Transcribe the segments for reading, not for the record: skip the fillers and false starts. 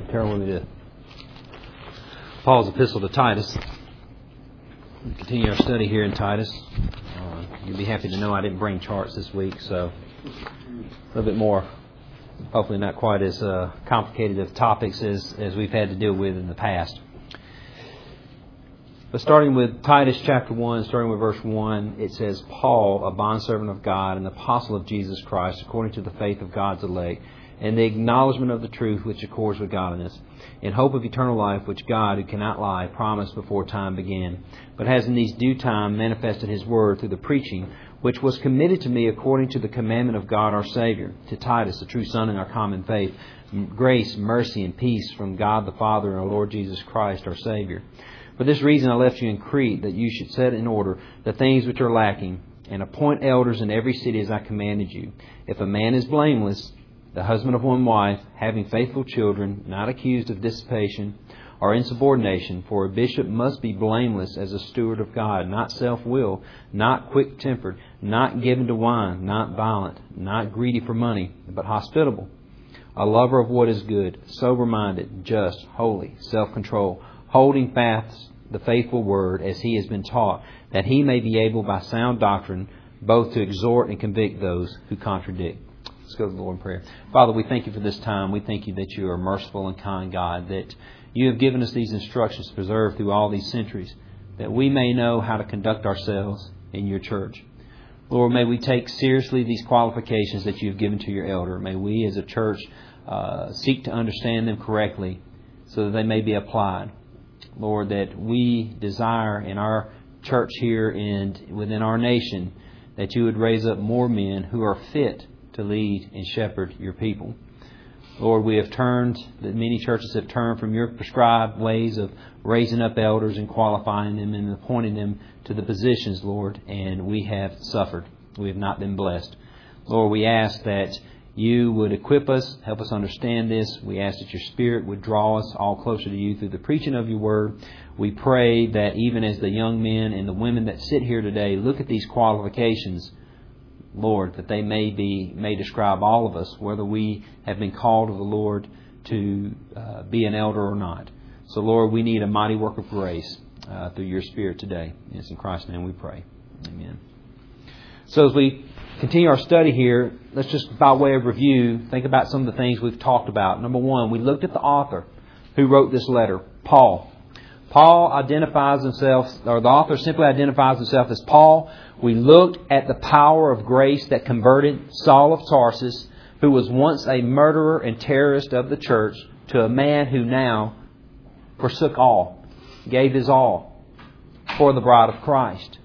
Carol, with me to Paul's epistle to Titus. We continue our study here in Titus. You'll be happy to know I didn't bring charts this week, so a little bit more, hopefully not quite as complicated of topics as we've had to deal with in the past. But starting with Titus chapter 1, starting with verse 1, it says, Paul, a bondservant of God and apostle of Jesus Christ, according to the faith of God's elect, and the acknowledgement of the truth which accords with godliness, in hope of eternal life, which God, who cannot lie, promised before time began, but has in these due time manifested His word through the preaching, which was committed to me according to the commandment of God our Savior, to Titus, the true son in our common faith, grace, mercy, and peace from God the Father and our Lord Jesus Christ our Savior. For this reason I left you in Crete, that you should set in order the things which are lacking, and appoint elders in every city as I commanded you. If a man is blameless, the husband of one wife, having faithful children, not accused of dissipation or insubordination, for a bishop must be blameless as a steward of God, not self-willed, not quick-tempered, not given to wine, not violent, not greedy for money, but hospitable, a lover of what is good, sober-minded, just, holy, self-control, holding fast the faithful word as he has been taught, that he may be able by sound doctrine both to exhort and convict those who contradict. Let's go to the Lord in prayer. Father, we thank you for this time. We thank you that you are a merciful and kind God, that you have given us these instructions preserved through all these centuries, that we may know how to conduct ourselves in your church. Lord, may we take seriously these qualifications that you have given to your elder. May we as a church seek to understand them correctly so that they may be applied. Lord, that we desire in our church here and within our nation that you would raise up more men who are fit to lead and shepherd your people. Lord, many churches have turned from your prescribed ways of raising up elders and qualifying them and appointing them to the positions, Lord, and we have suffered. We have not been blessed. Lord, we ask that you would equip us, help us understand this. We ask that your Spirit would draw us all closer to you through the preaching of your word. We pray that even as the young men and the women that sit here today look at these qualifications, Lord, that they may describe all of us, whether we have been called of the Lord to be an elder or not. So, Lord, we need a mighty work of grace through your Spirit today. It's in Christ's name we pray. Amen. So as we continue our study here, let's just, by way of review, think about some of the things we've talked about. Number one, we looked at the author who wrote this letter, Paul. Paul identifies himself, or the author simply identifies himself as Paul. We looked at the power of grace that converted Saul of Tarsus, who was once a murderer and terrorist of the church, to a man who now forsook all, gave his all for the bride of Christ.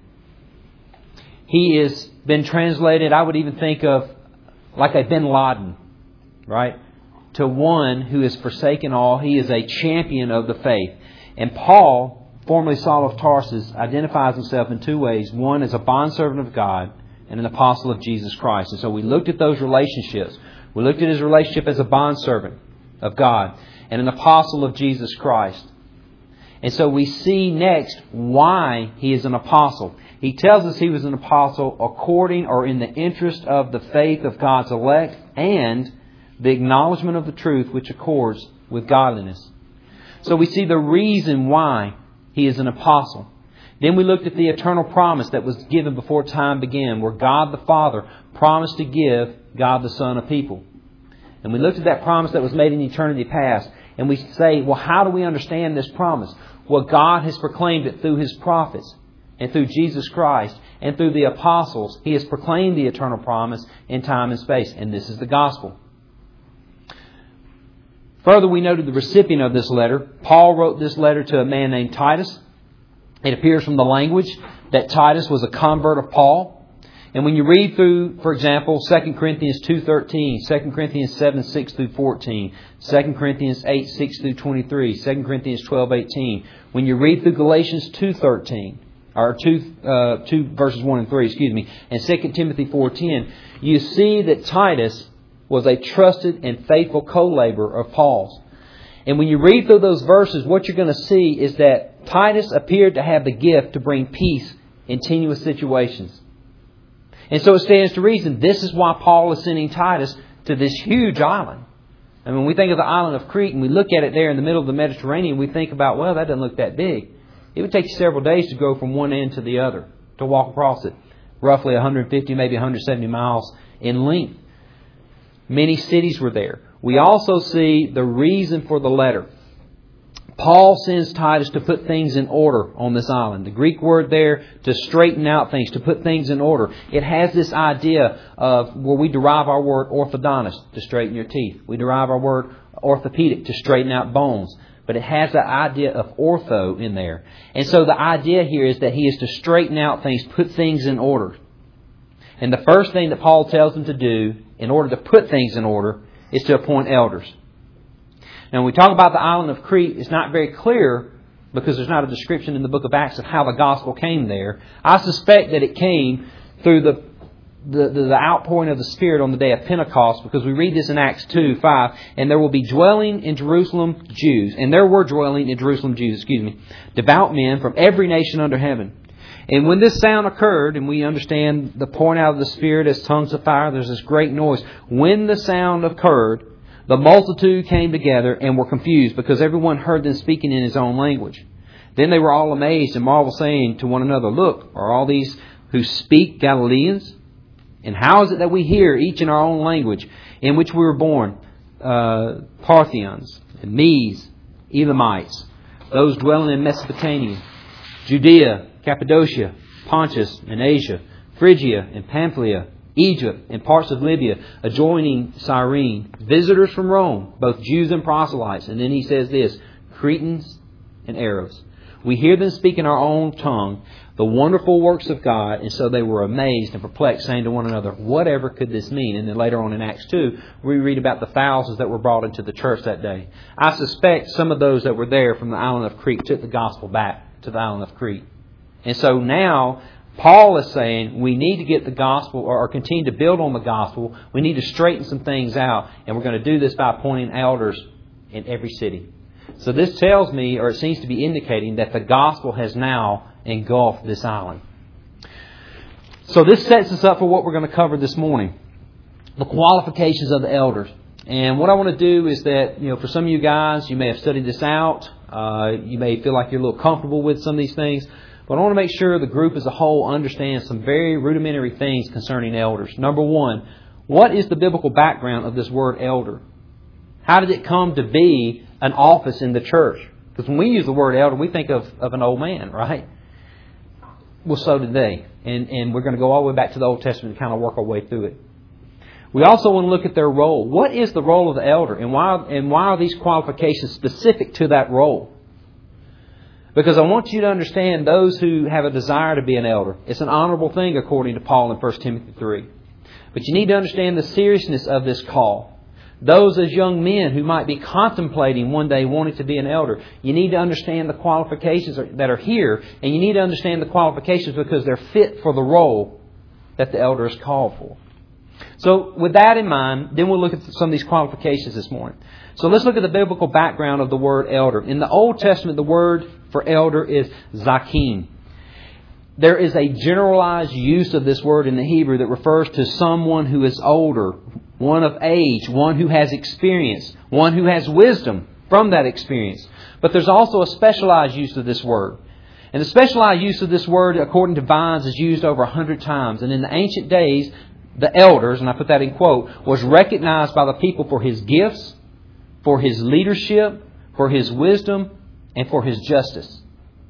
He has been translated, I would even think of like a Bin Laden, right? To one who has forsaken all. He is a champion of the faith. And Paul, formerly Saul of Tarsus, identifies himself in two ways. One as a bondservant of God and an apostle of Jesus Christ. And so we looked at those relationships. We looked at his relationship as a bondservant of God and an apostle of Jesus Christ. And so we see next why he is an apostle. He tells us he was an apostle according or in the interest of the faith of God's elect and the acknowledgement of the truth which accords with godliness. So we see the reason why he is an apostle. Then we looked at the eternal promise that was given before time began, where God the Father promised to give God the Son a people. And we looked at that promise that was made in eternity past. And we say, well, how do we understand this promise? Well, God has proclaimed it through His prophets and through Jesus Christ and through the apostles. He has proclaimed the eternal promise in time and space. And this is the gospel. Further, we noted the recipient of this letter. Paul wrote this letter to a man named Titus. It appears from the language that Titus was a convert of Paul. And when you read through, for example, 2 Corinthians 2:13, 2 Corinthians 7:6 through 14, 2 Corinthians 8:6 through 23, 2 Corinthians 12:18, when you read through Galatians 2:13, or 2 verses 1 and 3, and 2 Timothy 4:10, you see that Titus was a trusted and faithful co-laborer of Paul's. And when you read through those verses, what you're going to see is that Titus appeared to have the gift to bring peace in tenuous situations. And so it stands to reason this is why Paul is sending Titus to this huge island And when we think of the island of Crete and we look at it there in the middle of the Mediterranean, we think about, well, that doesn't look that big. It would take you several days to go from one end to the other, to walk across it. Roughly 150, maybe 170 miles in length. Many cities were there. We also see the reason for the letter. Paul sends Titus to put things in order on this island. The Greek word there, to straighten out things, to put things in order. It has this idea of where we derive our word orthodontist, to straighten your teeth. We derive our word orthopedic, to straighten out bones. But it has the idea of ortho in there. And so the idea here is that he is to straighten out things, put things in order. And the first thing that Paul tells them to do in order to put things in order is to appoint elders. Now, when we talk about the island of Crete, it's not very clear because there's not a description in the book of Acts of how the gospel came there. I suspect that it came through the outpouring of the Spirit on the day of Pentecost, because we read this in Acts 2:5, and there will be dwelling in Jerusalem Jews, and there were dwelling in Jerusalem Jews, devout men from every nation under heaven. And when this sound occurred, and we understand the pouring out of the Spirit as tongues of fire, there's this great noise. When the sound occurred, the multitude came together and were confused, because everyone heard them speaking in his own language. Then they were all amazed and marveled, saying to one another, "Look, are all these who speak Galileans? And how is it that we hear each in our own language in which we were born? Parthians, and Medes, Elamites, those dwelling in Mesopotamia, Judea, Cappadocia, Pontus, and Asia, Phrygia, and Pamphylia, Egypt, and parts of Libya, adjoining Cyrene, visitors from Rome, both Jews and proselytes." And then he says this, "Cretans and Arabs. We hear them speak in our own tongue the wonderful works of God." And so they were amazed and perplexed, saying to one another, "Whatever could this mean?" And then later on in Acts 2, we read about the thousands that were brought into the church that day. I suspect some of those that were there from the island of Crete took the gospel back to the island of Crete. And so now Paul is saying we need to get the gospel, or continue to build on the gospel. We need to straighten some things out. And we're going to do this by appointing elders in every city. So this tells me, or it seems to be indicating, that the gospel has now engulfed this island. So this sets us up for what we're going to cover this morning. The qualifications of the elders. And what I want to do is that, for some of you guys, you may have studied this out. You may feel like you're a little comfortable with some of these things. But I want to make sure the group as a whole understands some very rudimentary things concerning elders. Number one, what is the biblical background of this word elder? How did it come to be an office in the church? Because when we use the word elder, we think of an old man, right? Well, so did they. And we're going to go all the way back to the Old Testament and kind of work our way through it. We also want to look at their role. What is the role of the elder? And why are these qualifications specific to that role? Because I want you to understand those who have a desire to be an elder. It's an honorable thing according to Paul in 1 Timothy 3. But you need to understand the seriousness of this call. Those as young men who might be contemplating one day wanting to be an elder, you need to understand the qualifications that are here. And you need to understand the qualifications because they're fit for the role that the elder is called for. So with that in mind, then we'll look at some of these qualifications this morning. So let's look at the biblical background of the word elder. In the Old Testament, the word for elder is zakim. There is a generalized use of this word in the Hebrew that refers to someone who is older, one of age, one who has experience, one who has wisdom from that experience. But there's also a specialized use of this word. And the specialized use of this word, according to Vines, is used over 100 times. And in the ancient days, the elders, and I put that in quote, was recognized by the people for his gifts, for his leadership, for his wisdom, and for his justice.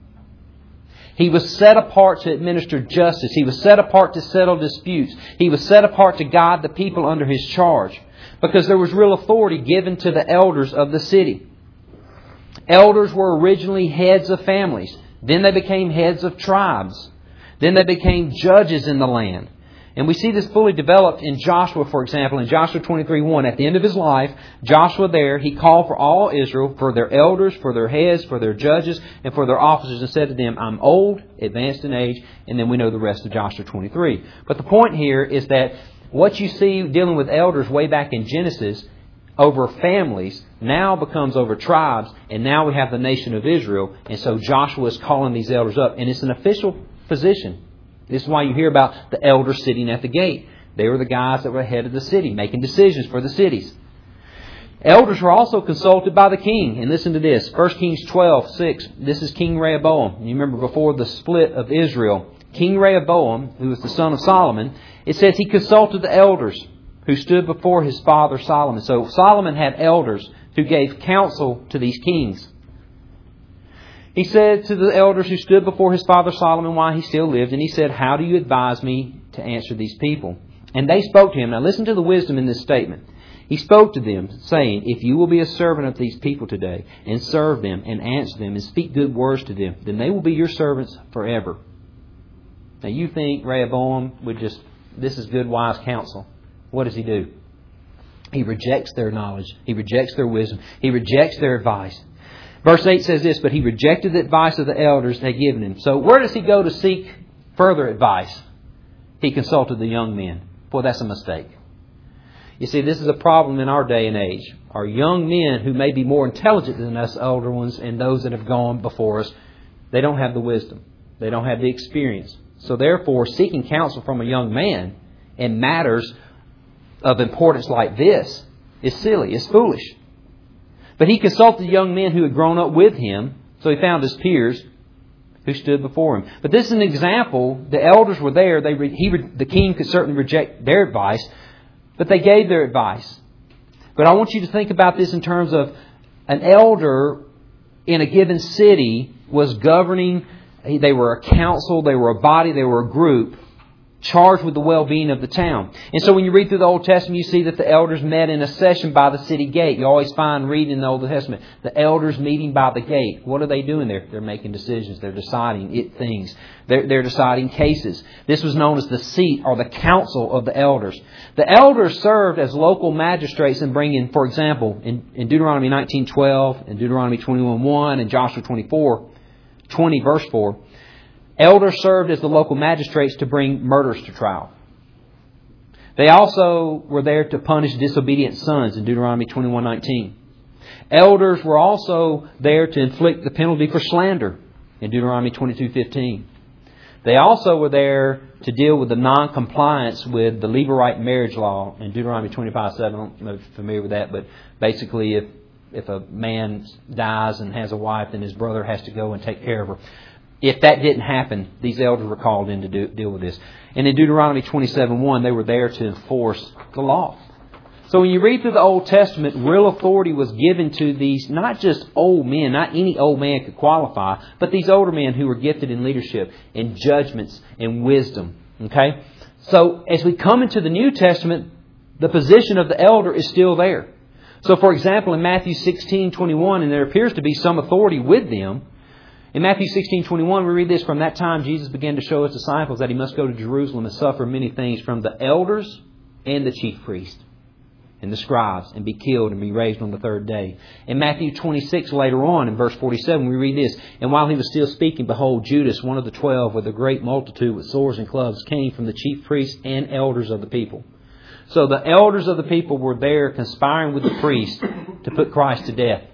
He was set apart to administer justice. He was set apart to settle disputes. He was set apart to guide the people under his charge, because there was real authority given to the elders of the city. Elders were originally heads of families. Then they became heads of tribes. Then they became judges in the land. And we see this fully developed in Joshua, for example, in Joshua 23:1. At the end of his life, Joshua there, he called for all Israel, for their elders, for their heads, for their judges, and for their officers, and said to them, "I'm old, advanced in age," and then we know the rest of Joshua 23. But the point here is that what you see dealing with elders way back in Genesis over families now becomes over tribes, and now we have the nation of Israel. And so Joshua is calling these elders up, and it's an official position. This is why you hear about the elders sitting at the gate. They were the guys that were ahead of the city, making decisions for the cities. Elders were also consulted by the king. And listen to this. 1 Kings 12:6. This is King Rehoboam. You remember before the split of Israel, King Rehoboam, who was the son of Solomon, it says he consulted the elders who stood before his father Solomon. So Solomon had elders who gave counsel to these kings. He said to the elders who stood before his father Solomon while he still lived, and he said, "How do you advise me to answer these people?" And they spoke to him. Now listen to the wisdom in this statement. He spoke to them, saying, "If you will be a servant of these people today, and serve them, and answer them, and speak good words to them, then they will be your servants forever." Now you think Rehoboam would just, this is good, wise counsel. What does he do? He rejects their knowledge. He rejects their wisdom. He rejects their advice. Verse 8 says this, "But he rejected the advice of the elders they had given him." So where does he go to seek further advice? He consulted the young men. Boy, that's a mistake. You see, this is a problem in our day and age. Our young men, who may be more intelligent than us older ones and those that have gone before us, they don't have the wisdom. They don't have the experience. So therefore, seeking counsel from a young man in matters of importance like this is silly, is foolish. But he consulted young men who had grown up with him, so he found his peers who stood before him. But this is an example. The elders were there. The king could certainly reject their advice, but they gave their advice. But I want you to think about this in terms of an elder in a given city was governing. They were a council, they were a body, they were a group charged with the well-being of the town. And so when you read through the Old Testament, you see that the elders met in a session by the city gate. You always find reading in the Old Testament, the elders meeting by the gate. What are they doing there? They're making decisions. They're deciding things. They're deciding cases. This was known as the seat or the council of the elders. The elders served as local magistrates in bringing, for example, in Deuteronomy 19:12, and Deuteronomy 21:1, and Joshua 20 verse 4, elders served as the local magistrates to bring murders to trial. They also were there to punish disobedient sons in Deuteronomy 21:19. Elders were also there to inflict the penalty for slander in Deuteronomy 22:15. They also were there to deal with the non-compliance with the Levirate marriage law in Deuteronomy 25:7. I don't know if you're familiar with that, but basically if a man dies and has a wife, then his brother has to go and take care of her. If that didn't happen, these elders were called in to deal with this. And in Deuteronomy 27:1, they were there to enforce the law. So when you read through the Old Testament, real authority was given to these, not just old men, not any old man could qualify, but these older men who were gifted in leadership, in judgments, in wisdom. Okay? So as we come into the New Testament, the position of the elder is still there. So for example, in Matthew 16:21, and there appears to be some authority with them, in Matthew 16:21, we read this, "From that time Jesus began to show his disciples that he must go to Jerusalem and suffer many things from the elders and the chief priests and the scribes, and be killed and be raised on the third day." In Matthew 26, later on, in verse 47, we read this, "And while he was still speaking, behold, Judas, one of the 12, with a great multitude with swords and clubs, came from the chief priests and elders of the people." So the elders of the people were there conspiring with the priests to put Christ to death.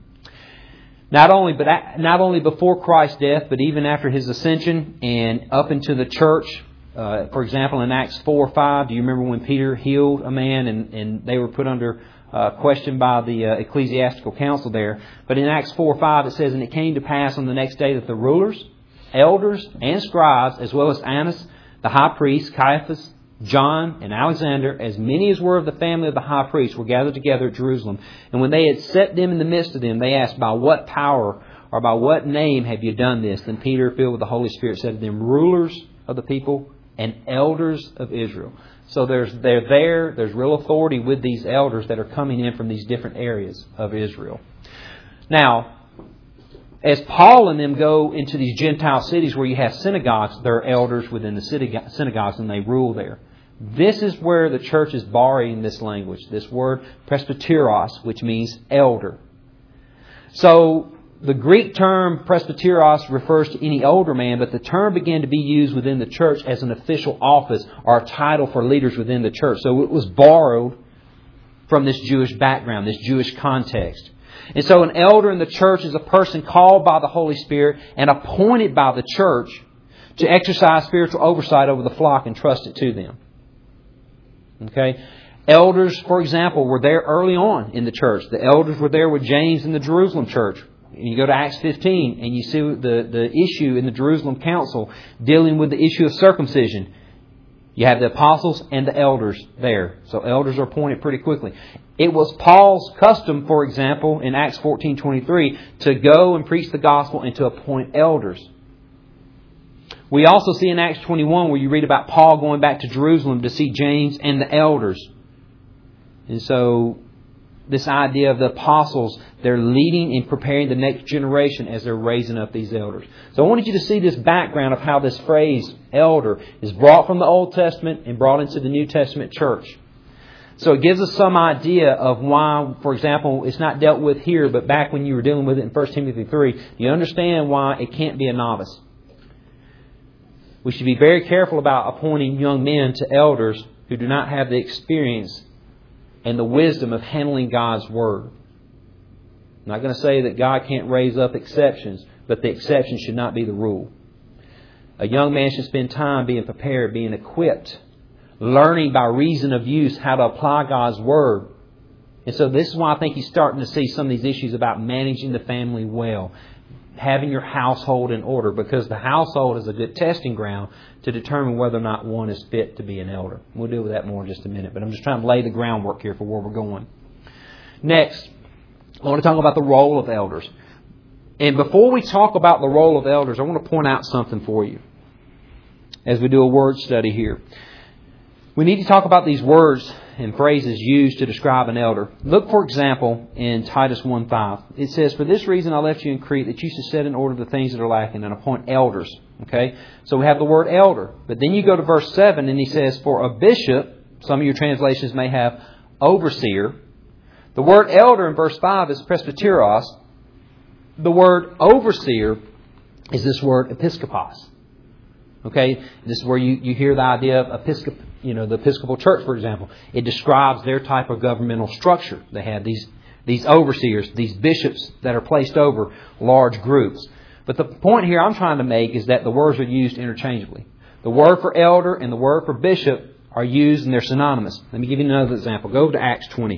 Not only before Christ's death, but even after his ascension and up into the church. For example, in Acts 4:5, do you remember when Peter healed a man and they were put under question by the ecclesiastical council there? But in Acts 4:5 it says, "And it came to pass on the next day that the rulers, elders, and scribes, as well as Annas, the high priest, Caiaphas, John, and Alexander, as many as were of the family of the high priest, were gathered together at Jerusalem. And when they had set them in the midst of them, they asked, 'By what power or by what name have you done this?' Then Peter, filled with the Holy Spirit, said to them, 'Rulers of the people and elders of Israel.'" So there's real authority with these elders that are coming in from these different areas of Israel. Now, as Paul and them go into these Gentile cities where you have synagogues, there are elders within the synagogues and they rule there. This is where the church is borrowing this language, this word presbyteros, which means elder. So the Greek term presbyteros refers to any older man, but the term began to be used within the church as an official office or a title for leaders within the church. So it was borrowed from this Jewish background, this Jewish context. And so an elder in the church is a person called by the Holy Spirit and appointed by the church to exercise spiritual oversight over the flock and trust it to them. Okay? Elders, for example, were there early on in the church. The elders were there with James in the Jerusalem church. And you go to Acts 15 and you see the issue in the Jerusalem council dealing with the issue of circumcision. You have the apostles and the elders there. So elders are appointed pretty quickly. It was Paul's custom, for example, in Acts 14:23, to go and preach the gospel and to appoint elders. We also see in Acts 21 where you read about Paul going back to Jerusalem to see James and the elders. And so this idea of the apostles, they're leading and preparing the next generation as they're raising up these elders. So I wanted you to see this background of how this phrase elder is brought from the Old Testament and brought into the New Testament church. So it gives us some idea of why, for example, it's not dealt with here, but back when you were dealing with it in 1 Timothy 3, you understand why it can't be a novice. We should be very careful about appointing young men to elders who do not have the experience and the wisdom of handling God's Word. I'm not going to say that God can't raise up exceptions, but the exception should not be the rule. A young man should spend time being prepared, being equipped, learning by reason of use how to apply God's Word. And so this is why I think he's starting to see some of these issues about managing the family well, having your household in order, because the household is a good testing ground to determine whether or not one is fit to be an elder. We'll deal with that more in just a minute, but I'm just trying to lay the groundwork here for where we're going. Next, I want to talk about the role of elders. And before we talk about the role of elders, I want to point out something for you as we do a word study here. We need to talk about these words and phrases used to describe an elder. Look, for example, in Titus 1:5. It says, "For this reason I left you in Crete, that you should set in order the things that are lacking and appoint elders." Okay? So we have the word elder. But then you go to verse 7 and he says, "For a bishop," some of your translations may have overseer. The word elder in verse 5 is presbyteros. The word overseer is this word episkopos. Okay? This is where you hear the idea of the Episcopal Church, for example. It describes their type of governmental structure. They have these overseers, these bishops that are placed over large groups. But the point here I'm trying to make is that the words are used interchangeably. The word for elder and the word for bishop are used and they're synonymous. Let me give you another example. Go to Acts 20.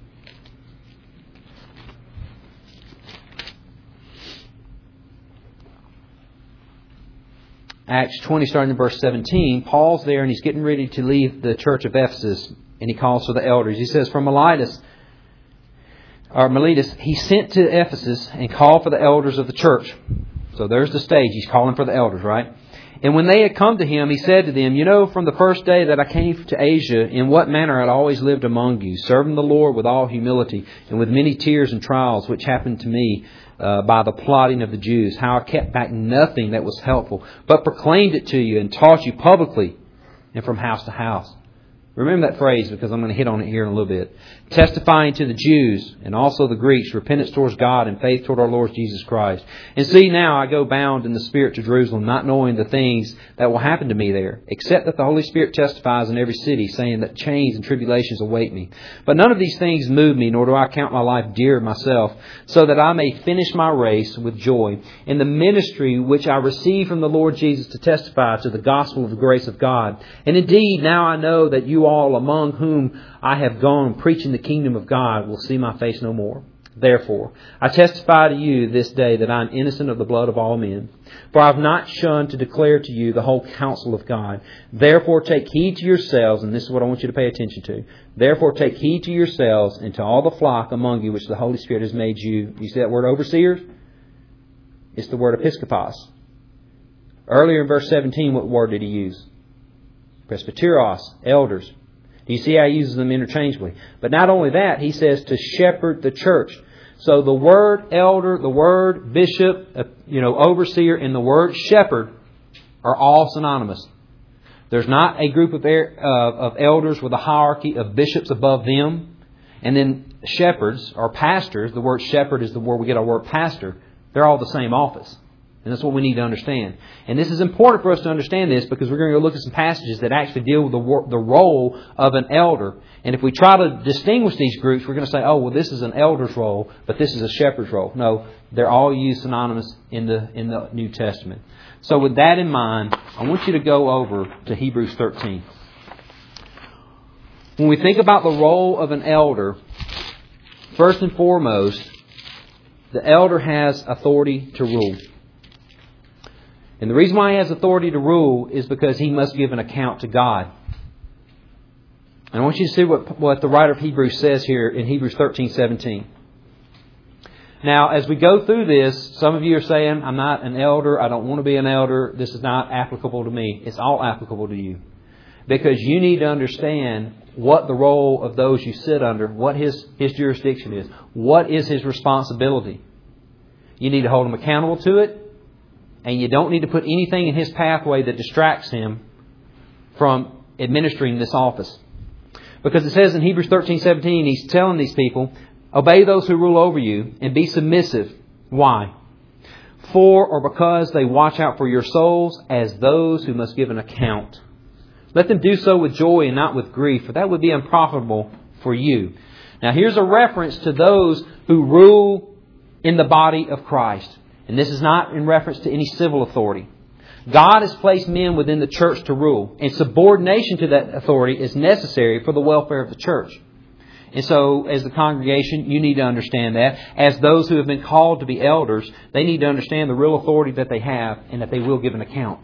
Acts 20, starting in verse 17, Paul's there and he's getting ready to leave the church of Ephesus, and he calls for the elders. He says, "From Miletus, he sent to Ephesus and called for the elders of the church." So there's the stage. He's calling for the elders, right? "And when they had come to him, he said to them, 'You know from the first day that I came to Asia, in what manner I'd always lived among you, serving the Lord with all humility and with many tears and trials, which happened to me by the plotting of the Jews, how I kept back nothing that was helpful, but proclaimed it to you and taught you publicly and from house to house.'" Remember that phrase because I'm going to hit on it here in a little bit. "Testifying to the Jews and also the Greeks, repentance towards God and faith toward our Lord Jesus Christ. And see, now I go bound in the Spirit to Jerusalem, not knowing the things that will happen to me there, except that the Holy Spirit testifies in every city, saying that chains and tribulations await me. But none of these things move me, nor do I count my life dear to myself, so that I may finish my race with joy in the ministry which I received from the Lord Jesus to testify to the gospel of the grace of God. And indeed, now I know that you all among whom I have gone preaching the kingdom of God will see my face no more. Therefore, I testify to you this day that I am innocent of the blood of all men. For I have not shunned to declare to you the whole counsel of God. Therefore take heed to yourselves," and this is what I want you to pay attention to. "Therefore take heed to yourselves and to all the flock among you which the Holy Spirit has made you." You see that word overseers? It's the word episkopos. Earlier in verse 17, what word did he use? Presbyteros, elders. Do you see how he uses them interchangeably? But not only that, he says to shepherd the church. So the word elder, the word bishop, overseer, and the word shepherd are all synonymous. There's not a group of elders with a hierarchy of bishops above them. And then shepherds or pastors, the word shepherd is the word we get our word pastor. They're all the same office. And that's what we need to understand. And this is important for us to understand this because we're going to go look at some passages that actually deal with the role of an elder. And if we try to distinguish these groups, we're going to say, oh, well, this is an elder's role, but this is a shepherd's role. No, they're all used synonymous in the New Testament. So with that in mind, I want you to go over to Hebrews 13. When we think about the role of an elder, first and foremost, the elder has authority to rule. And the reason why he has authority to rule is because he must give an account to God. And I want you to see what the writer of Hebrews says here in Hebrews 13:17. Now, as we go through this, some of you are saying, I'm not an elder, I don't want to be an elder, this is not applicable to me. It's all applicable to you. Because you need to understand what the role of those you sit under, what his jurisdiction is, what is his responsibility. You need to hold him accountable to it, and you don't need to put anything in his pathway that distracts him from administering this office. Because it says in Hebrews 13:17, he's telling these people, obey those who rule over you and be submissive. Why? For or because they watch out for your souls as those who must give an account. Let them do so with joy and not with grief, for that would be unprofitable for you. Now here's a reference to those who rule in the body of Christ. And this is not in reference to any civil authority. God has placed men within the church to rule, and subordination to that authority is necessary for the welfare of the church. And so, as the congregation, you need to understand that. As those who have been called to be elders, they need to understand the real authority that they have and that they will give an account.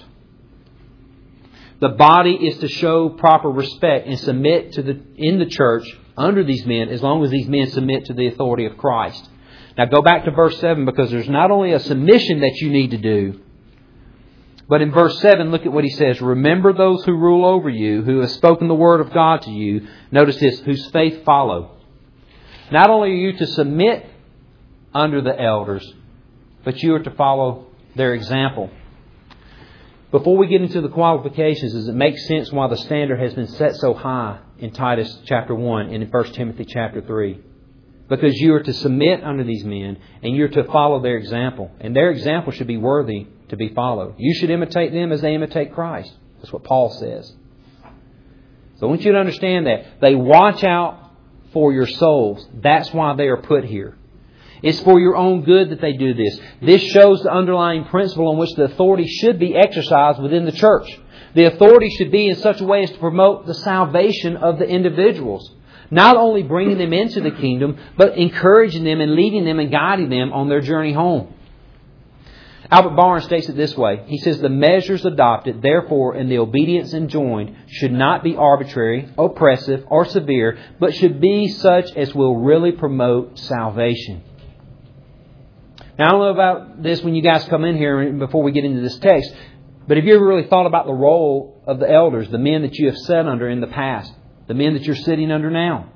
The body is to show proper respect and submit in the church under these men as long as these men submit to the authority of Christ. Now go back to verse 7 because there's not only a submission that you need to do, but in verse 7, look at what he says. Remember those who rule over you, who have spoken the word of God to you. Notice this, whose faith follow. Not only are you to submit under the elders, but you are to follow their example. Before we get into the qualifications, does it make sense why the standard has been set so high in Titus chapter 1 and in 1 Timothy chapter 3? Because you are to submit under these men and you're to follow their example. And their example should be worthy to be followed. You should imitate them as they imitate Christ. That's what Paul says. So I want you to understand that. They watch out for your souls. That's why they are put here. It's for your own good that they do this. This shows the underlying principle on which the authority should be exercised within the church. The authority should be in such a way as to promote the salvation of the individuals. Not only bringing them into the kingdom, but encouraging them and leading them and guiding them on their journey home. Albert Barnes states it this way. He says, the measures adopted, therefore, and the obedience enjoined should not be arbitrary, oppressive, or severe, but should be such as will really promote salvation. Now, I don't know about this when you guys come in here before we get into this text, but have you ever really thought about the role of the elders, the men that you have sat under in the past, the men that you're sitting under now?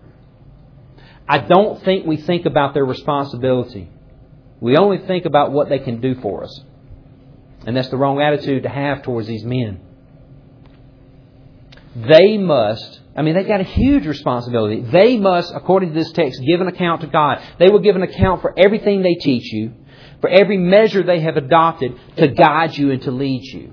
I don't think we think about their responsibility. We only think about what they can do for us. And that's the wrong attitude to have towards these men. They've got a huge responsibility. They must, according to this text, give an account to God. They will give an account for everything they teach you, for every measure they have adopted to guide you and to lead you.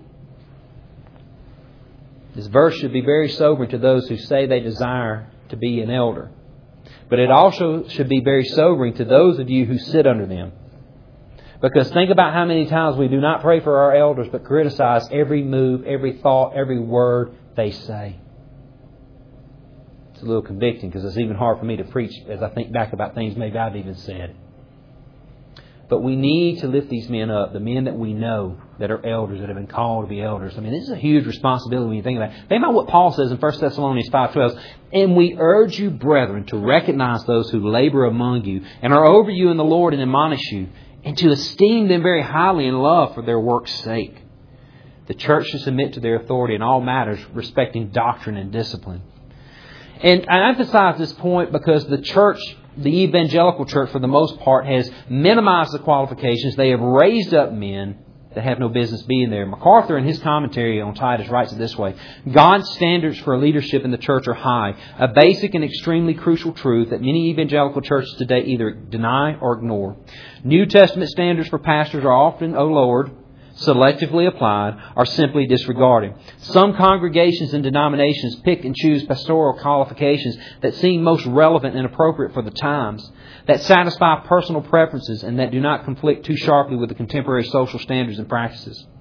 This verse should be very sobering to those who say they desire to be an elder. But it also should be very sobering to those of you who sit under them. Because think about how many times we do not pray for our elders, but criticize every move, every thought, every word they say. It's a little convicting because it's even hard for me to preach as I think back about things maybe I've even said. But we need to lift these men up, the men that we know that are elders, that have been called to be elders. I mean, this is a huge responsibility when you think about it. Think about what Paul says in 1 Thessalonians 5:12. And we urge you, brethren, to recognize those who labor among you and are over you in the Lord and admonish you, and to esteem them very highly in love for their work's sake. The church should submit to their authority in all matters respecting doctrine and discipline. And I emphasize this point because the church, the evangelical church for the most part, has minimized the qualifications. They have raised up men that have no business being there. MacArthur, in his commentary on Titus, writes it this way. God's standards for leadership in the church are high. A basic and extremely crucial truth that many evangelical churches today either deny or ignore. New Testament standards for pastors are often, O Lord, selectively applied, or simply disregarded. Some congregations and denominations pick and choose pastoral qualifications that seem most relevant and appropriate for the times, that satisfy personal preferences and that do not conflict too sharply with the contemporary social standards and practices.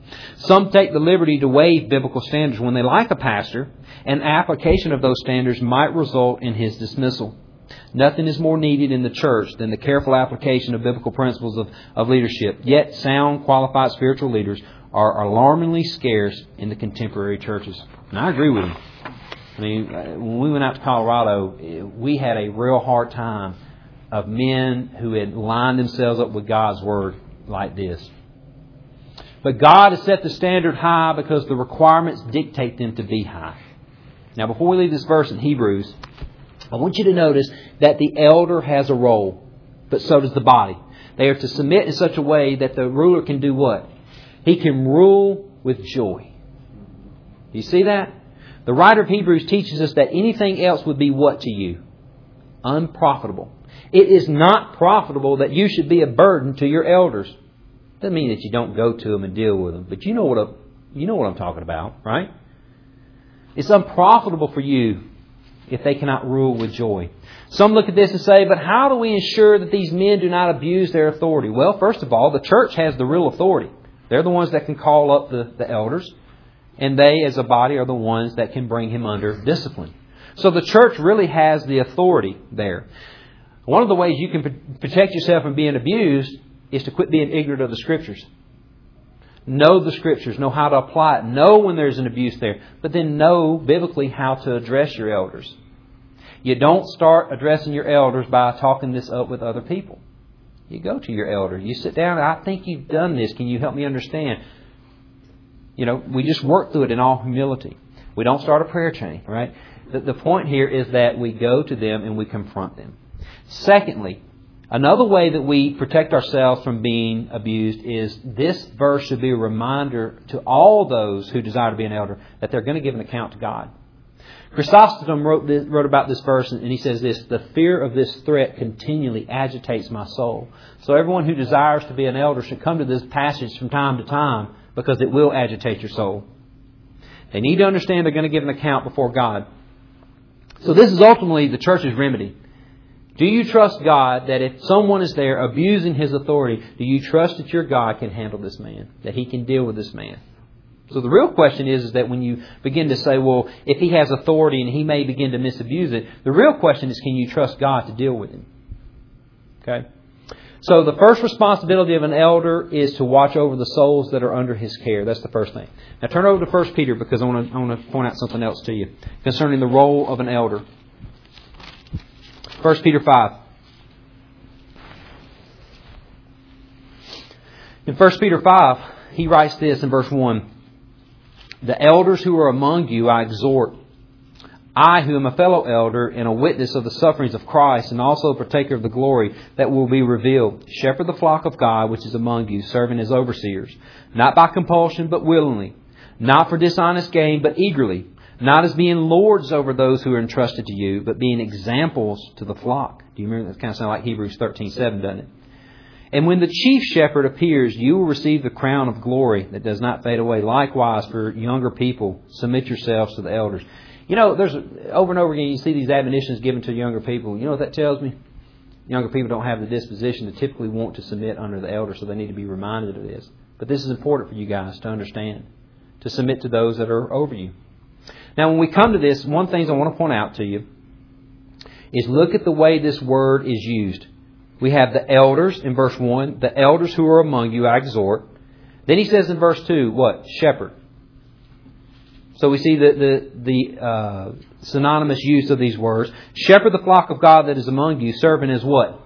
Some take the liberty to waive biblical standards when they like a pastor, and application of those standards might result in his dismissal. Nothing is more needed in the church than the careful application of biblical principles of leadership. Yet sound, qualified spiritual leaders are alarmingly scarce in the contemporary churches. And I agree with him. I mean, when we went out to Colorado, we had a real hard time of men who had lined themselves up with God's Word like this. But God has set the standard high because the requirements dictate them to be high. Now, before we leave this verse in Hebrews, I want you to notice that the elder has a role, but so does the body. They are to submit in such a way that the ruler can do what? He can rule with joy. Do you see that? The writer of Hebrews teaches us that anything else would be what to you? Unprofitable. It is not profitable that you should be a burden to your elders. Doesn't mean that you don't go to them and deal with them, but you know what I'm talking about, right? It's unprofitable for you if they cannot rule with joy. Some look at this and say, but how do we ensure that these men do not abuse their authority? Well, first of all, the church has the real authority. They're the ones that can call up the elders, and they as a body are the ones that can bring him under discipline. So the church really has the authority there. One of the ways you can protect yourself from being abused is to quit being ignorant of the Scriptures. Know the Scriptures. Know how to apply it. Know when there's an abuse there. But then know biblically how to address your elders. You don't start addressing your elders by talking this up with other people. You go to your elder. You sit down and I think you've done this. Can you help me understand? We just work through it in all humility. We don't start a prayer chain, right? The point here is that we go to them and we confront them. Secondly, another way that we protect ourselves from being abused is this verse should be a reminder to all those who desire to be an elder that they're going to give an account to God. Chrysostom wrote about this verse, and he says this: the fear of this threat continually agitates my soul. So everyone who desires to be an elder should come to this passage from time to time, because it will agitate your soul. They need to understand they're going to give an account before God. So this is ultimately the church's remedy. Do you trust God that if someone is there abusing His authority, do you trust that your God can handle this man? That He can deal with this man? So the real question is that when you begin to say, well, if he has authority and he may begin to misabuse it, the real question is, can you trust God to deal with him? Okay? So the first responsibility of an elder is to watch over the souls that are under his care. That's the first thing. Now turn over to 1 Peter, because I want to point out something else to you concerning the role of an elder. 1 Peter 5. In 1 Peter 5, he writes this in verse 1. The elders who are among you I exhort, I who am a fellow elder and a witness of the sufferings of Christ, and also a partaker of the glory that will be revealed. Shepherd the flock of God which is among you, serving as overseers, not by compulsion but willingly, not for dishonest gain but eagerly, not as being lords over those who are entrusted to you, but being examples to the flock. Do you remember? That kind of sounds like Hebrews 13:7, doesn't it? And when the chief shepherd appears, you will receive the crown of glory that does not fade away. Likewise, for younger people, submit yourselves to the elders. There's over and over again, you see these admonitions given to younger people. You know what that tells me? Younger people don't have the disposition to typically want to submit under the elders, so they need to be reminded of this. But this is important for you guys to understand, to submit to those that are over you. Now, when we come to this, one thing I want to point out to you is look at the way this word is used. We have the elders in verse 1. The elders who are among you I exhort. Then he says in verse 2, what? Shepherd. So we see the synonymous use of these words. Shepherd the flock of God that is among you, serving as what?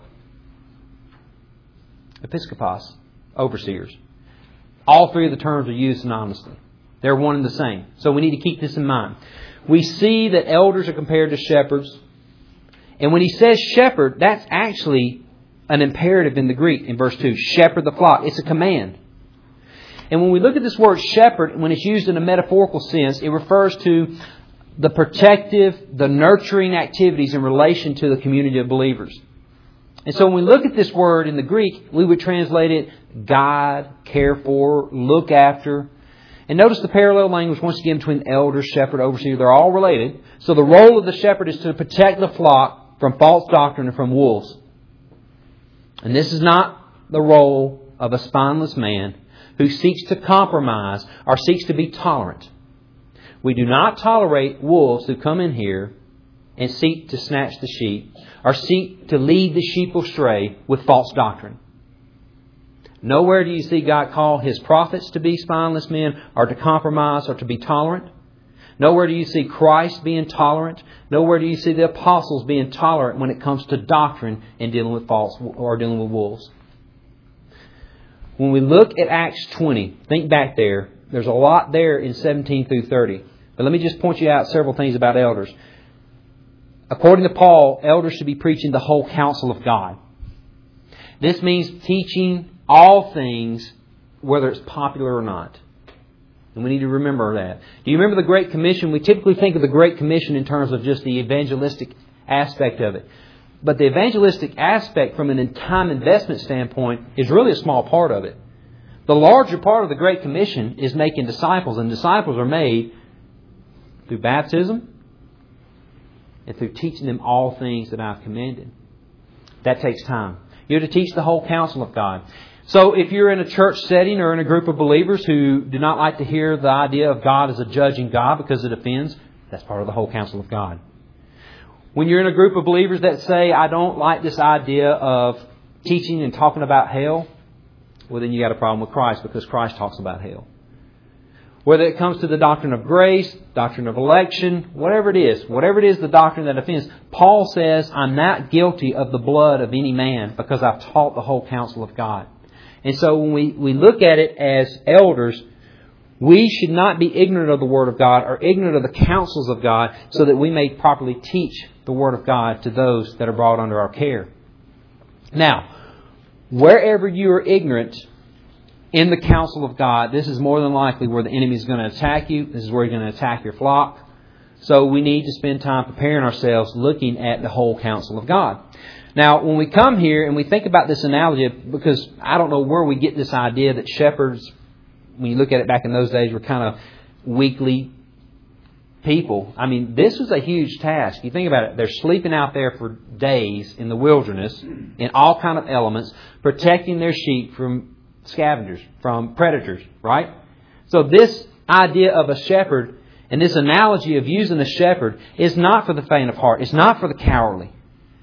Episkopos. Overseers. All three of the terms are used synonymously. They're one and the same. So we need to keep this in mind. We see that elders are compared to shepherds. And when he says shepherd, that's actually an imperative in the Greek in verse 2. Shepherd the flock. It's a command. And when we look at this word shepherd, when it's used in a metaphorical sense, it refers to the protective, the nurturing activities in relation to the community of believers. And so when we look at this word in the Greek, we would translate it guide, care for, look after. And notice the parallel language once again between elder, shepherd, overseer. They're all related. So the role of the shepherd is to protect the flock from false doctrine and from wolves. And this is not the role of a spineless man who seeks to compromise or seeks to be tolerant. We do not tolerate wolves who come in here and seek to snatch the sheep or seek to lead the sheep astray with false doctrine. Nowhere do you see God call His prophets to be spineless men or to compromise or to be tolerant. Nowhere do you see Christ being tolerant. Nowhere do you see the apostles being tolerant when it comes to doctrine and dealing with false or dealing with wolves. When we look at Acts 20, think back there. There's a lot there in 17 through 30. But let me just point you out several things about elders. According to Paul, elders should be preaching the whole counsel of God. This means teaching all things, whether it's popular or not. And we need to remember that. Do you remember the Great Commission? We typically think of the Great Commission in terms of just the evangelistic aspect of it. But the evangelistic aspect from a time investment standpoint is really a small part of it. The larger part of the Great Commission is making disciples. And disciples are made through baptism and through teaching them all things that I've commanded. That takes time. You're to teach the whole counsel of God. So if you're in a church setting or in a group of believers who do not like to hear the idea of God as a judging God because it offends, that's part of the whole counsel of God. When you're in a group of believers that say, I don't like this idea of teaching and talking about hell, well, then you got a problem with Christ because Christ talks about hell. Whether it comes to the doctrine of grace, doctrine of election, whatever it is the doctrine that offends, Paul says, I'm not guilty of the blood of any man because I've taught the whole counsel of God. And so when we look at it as elders, we should not be ignorant of the Word of God or ignorant of the counsels of God so that we may properly teach the Word of God to those that are brought under our care. Now, wherever you are ignorant in the counsel of God, this is more than likely where the enemy is going to attack you. This is where he's going to attack your flock. So we need to spend time preparing ourselves, looking at the whole counsel of God. Now, when we come here and we think about this analogy, because I don't know where we get this idea that shepherds, when you look at it back in those days, were kind of weakly people. I mean, this was a huge task. You think about it. They're sleeping out there for days in the wilderness in all kind of elements, protecting their sheep from scavengers, from predators, right? So this idea of a shepherd and this analogy of using a shepherd is not for the faint of heart. It's not for the cowardly.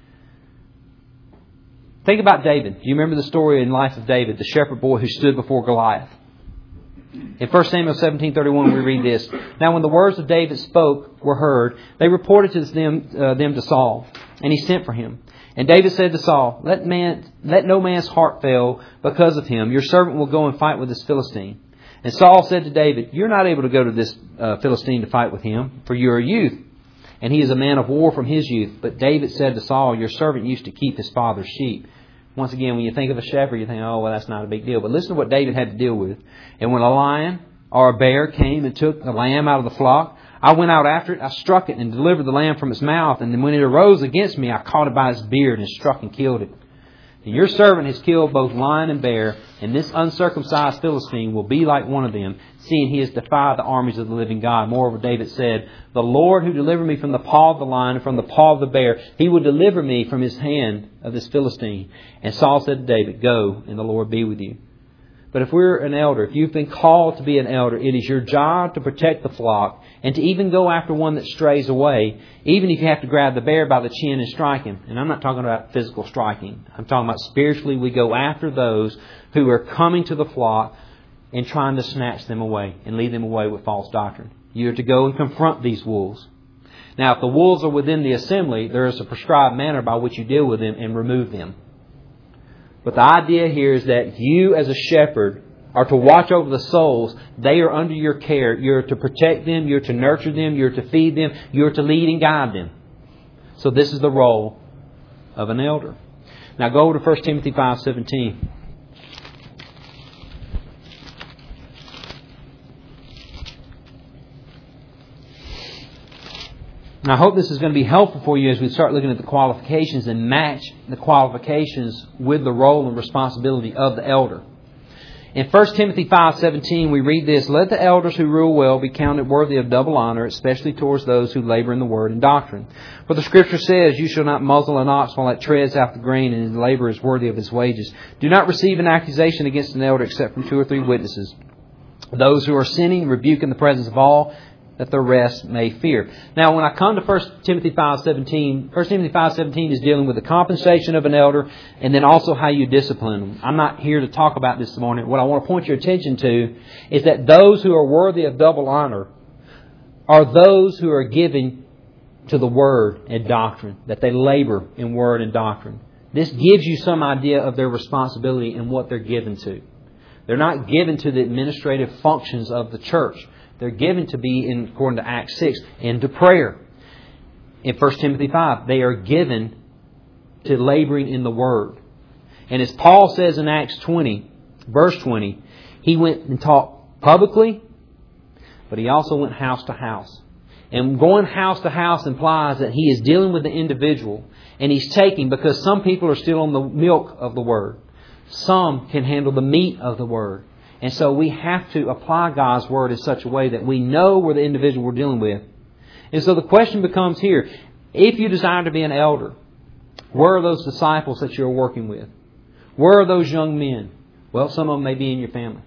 Think about David. Do you remember the story in life of David, the shepherd boy who stood before Goliath? In 1 Samuel 17:31, we read this. Now when the words of David spoke were heard, they reported to them to Saul, and he sent for him. And David said to Saul, Let no man's heart fail because of him. Your servant will go and fight with this Philistine. And Saul said to David, You're not able to go to this Philistine to fight with him, for you are a youth, and he is a man of war from his youth. But David said to Saul, Your servant used to keep his father's sheep. Once again, when you think of a shepherd, you think, oh, well, that's not a big deal. But listen to what David had to deal with. And when a lion or a bear came and took the lamb out of the flock, I went out after it, I struck it and delivered the lamb from its mouth. And then when it arose against me, I caught it by its beard and struck and killed it. And your servant has killed both lion and bear, and this uncircumcised Philistine will be like one of them, seeing he has defied the armies of the living God. Moreover, David said, The Lord who delivered me from the paw of the lion and from the paw of the bear, He will deliver me from his hand of this Philistine. And Saul said to David, Go, and the Lord be with you. But if we're an elder, if you've been called to be an elder, it is your job to protect the flock and to even go after one that strays away, even if you have to grab the bear by the chin and strike him. And I'm not talking about physical striking. I'm talking about spiritually. We go after those who are coming to the flock and trying to snatch them away and lead them away with false doctrine. You are to go and confront these wolves. Now, if the wolves are within the assembly, there is a prescribed manner by which you deal with them and remove them. But the idea here is that you as a shepherd are to watch over the souls. They are under your care. You're to protect them. You're to nurture them. You're to feed them. You're to lead and guide them. So this is the role of an elder. Now go over to 1 Timothy 5:17. And I hope this is going to be helpful for you as we start looking at the qualifications and match the qualifications with the role and responsibility of the elder. In 1 Timothy 5:17, we read this, "Let the elders who rule well be counted worthy of double honor, especially towards those who labor in the word and doctrine. For the Scripture says, 'You shall not muzzle an ox while it treads out the grain, and his labor is worthy of his wages.' Do not receive an accusation against an elder except from 2 or 3 witnesses. Those who are sinning, rebuke in the presence of all, that the rest may fear." Now, when I come to 1 Timothy 5:17, 1 Timothy 5:17 is dealing with the compensation of an elder and then also how you discipline them. I'm not here to talk about this morning. What I want to point your attention to is that those who are worthy of double honor are those who are given to the Word and doctrine, that they labor in Word and doctrine. This gives you some idea of their responsibility and what they're given to. They're not given to the administrative functions of the church. They're given to be, according to Acts 6, into prayer. In 1 Timothy 5, they are given to laboring in the Word. And as Paul says in Acts 20, verse 20, he went and taught publicly, but he also went house to house. And going house to house implies that he is dealing with the individual, and he's taking, because some people are still on the milk of the Word. Some can handle the meat of the Word. And so we have to apply God's Word in such a way that we know where the individual we're dealing with. And so the question becomes here, if you desire to be an elder, where are those disciples that you're working with? Where are those young men? Well, some of them may be in your family.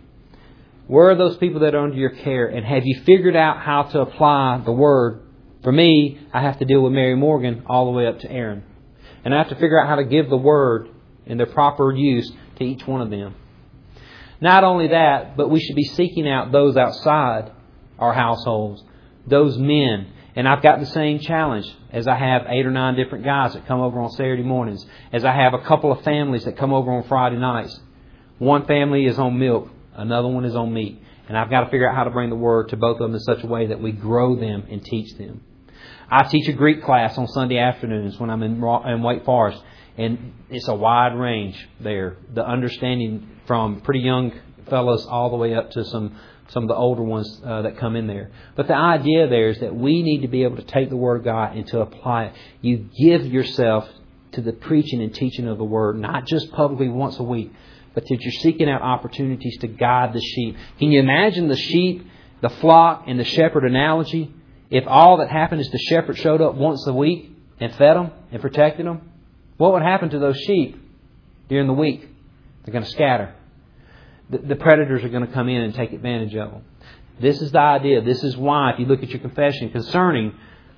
Where are those people that are under your care? And have you figured out how to apply the Word? For me, I have to deal with Mary Morgan all the way up to Aaron. And I have to figure out how to give the Word in their proper use to each one of them. Not only that, but we should be seeking out those outside our households, those men. And I've got the same challenge as I have 8 or 9 different guys that come over on Saturday mornings, as I have a couple of families that come over on Friday nights. One family is on milk, another one is on meat. And I've got to figure out how to bring the Word to both of them in such a way that we grow them and teach them. I teach a Greek class on Sunday afternoons when I'm in Wake Forest. And it's a wide range there. The understanding from pretty young fellows all the way up to some of the older ones that come in there. But the idea there is that we need to be able to take the Word of God and to apply it. You give yourself to the preaching and teaching of the Word, not just publicly once a week, but that you're seeking out opportunities to guide the sheep. Can you imagine the sheep, the flock, and the shepherd analogy? If all that happened is the shepherd showed up once a week and fed them and protected them, what would happen to those sheep during the week? They're going to scatter. The predators are going to come in and take advantage of them. This is the idea. This is why, if you look at your confession concerning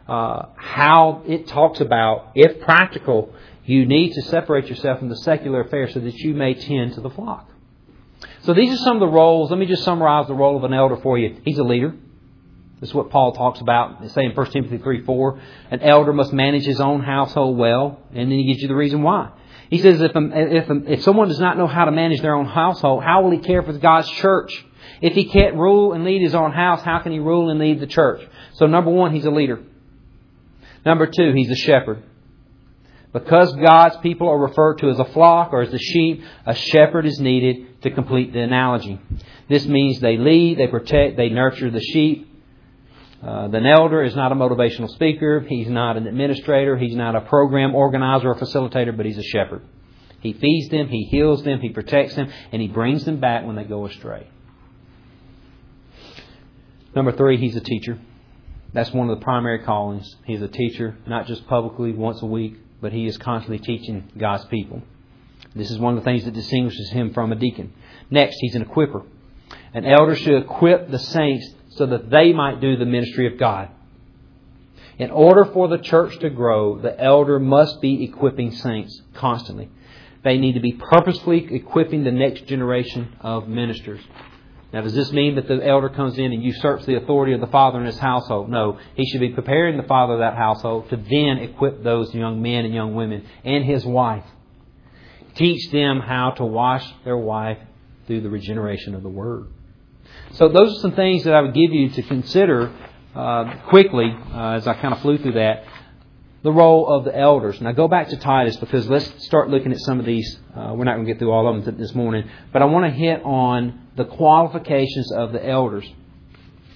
how it talks about, if practical, you need to separate yourself from the secular affairs so that you may tend to the flock. So these are some of the roles. Let me just summarize the role of an elder for you. He's a leader. This is what Paul talks about, say in 1 Timothy 3:4. An elder must manage his own household well, and then he gives you the reason why. He says if someone does not know how to manage their own household, how will he care for God's church? If he can't rule and lead his own house, how can he rule and lead the church? So number 1, he's a leader. Number 2, he's a shepherd. Because God's people are referred to as a flock or as the sheep, a shepherd is needed to complete the analogy. This means they lead, they protect, they nurture the sheep. The elder is not a motivational speaker. He's not an administrator. He's not a program organizer or facilitator, but he's a shepherd. He feeds them, he heals them, he protects them, and he brings them back when they go astray. Number 3, he's a teacher. That's one of the primary callings. He's a teacher, not just publicly once a week, but he is constantly teaching God's people. This is one of the things that distinguishes him from a deacon. Next, he's an equipper. An elder should equip the saints so that they might do the ministry of God. In order for the church to grow, the elder must be equipping saints constantly. They need to be purposefully equipping the next generation of ministers. Now, does this mean that the elder comes in and usurps the authority of the father in his household? No. He should be preparing the father of that household to then equip those young men and young women and his wife. Teach them how to wash their wife through the regeneration of the Word. So those are some things that I would give you to consider quickly as I kind of flew through that. The role of the elders. Now go back to Titus, because let's start looking at some of these. We're not going to get through all of them this morning. But I want to hit on the qualifications of the elders.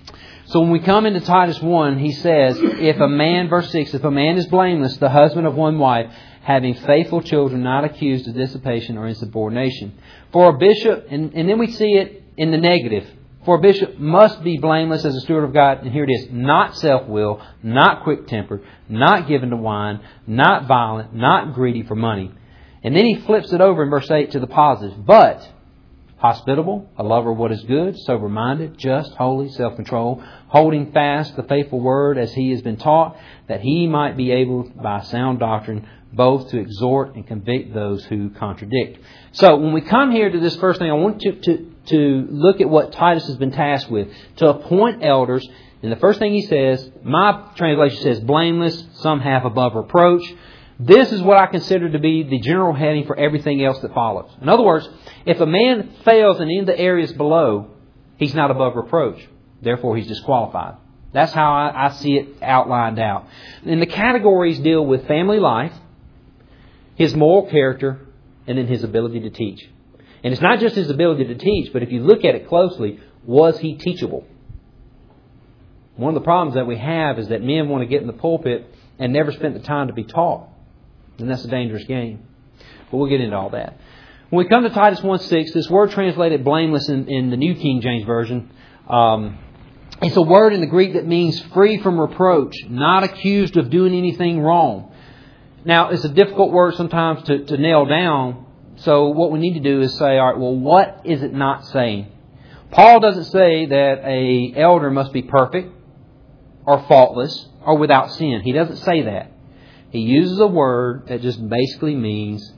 So when we come into Titus 1, he says, if a man, verse 6, if a man is blameless, the husband of one wife, having faithful children, not accused of dissipation or insubordination. For a bishop, and then we see it in the negative. For a bishop must be blameless as a steward of God. And here it is. Not self-willed, not quick-tempered, not given to wine, not violent, not greedy for money. And then he flips it over in verse 8 to the positive. But hospitable, a lover of what is good, sober-minded, just, holy, self-controlled, holding fast the faithful word as he has been taught, that he might be able by sound doctrine both to exhort and convict those who contradict. So when we come here to this first thing, I want to look at what Titus has been tasked with. To appoint elders. And the first thing he says, my translation says blameless, some have above reproach. This is what I consider to be the general heading for everything else that follows. In other words, if a man fails in any of the areas below, he's not above reproach. Therefore, he's disqualified. That's how I see it outlined out. And the categories deal with family life, his moral character, and then his ability to teach. And it's not just his ability to teach, but if you look at it closely, was he teachable? One of the problems that we have is that men want to get in the pulpit and never spent the time to be taught. And that's a dangerous game. But we'll get into all that. When we come to Titus 1:6, this word translated blameless in the New King James Version, it's a word in the Greek that means free from reproach, not accused of doing anything wrong. Now, it's a difficult word sometimes to nail down. So what we need to do is say, all right, well, what is it not saying? Paul doesn't say that an elder must be perfect or faultless or without sin. He doesn't say that. He uses a word that just basically means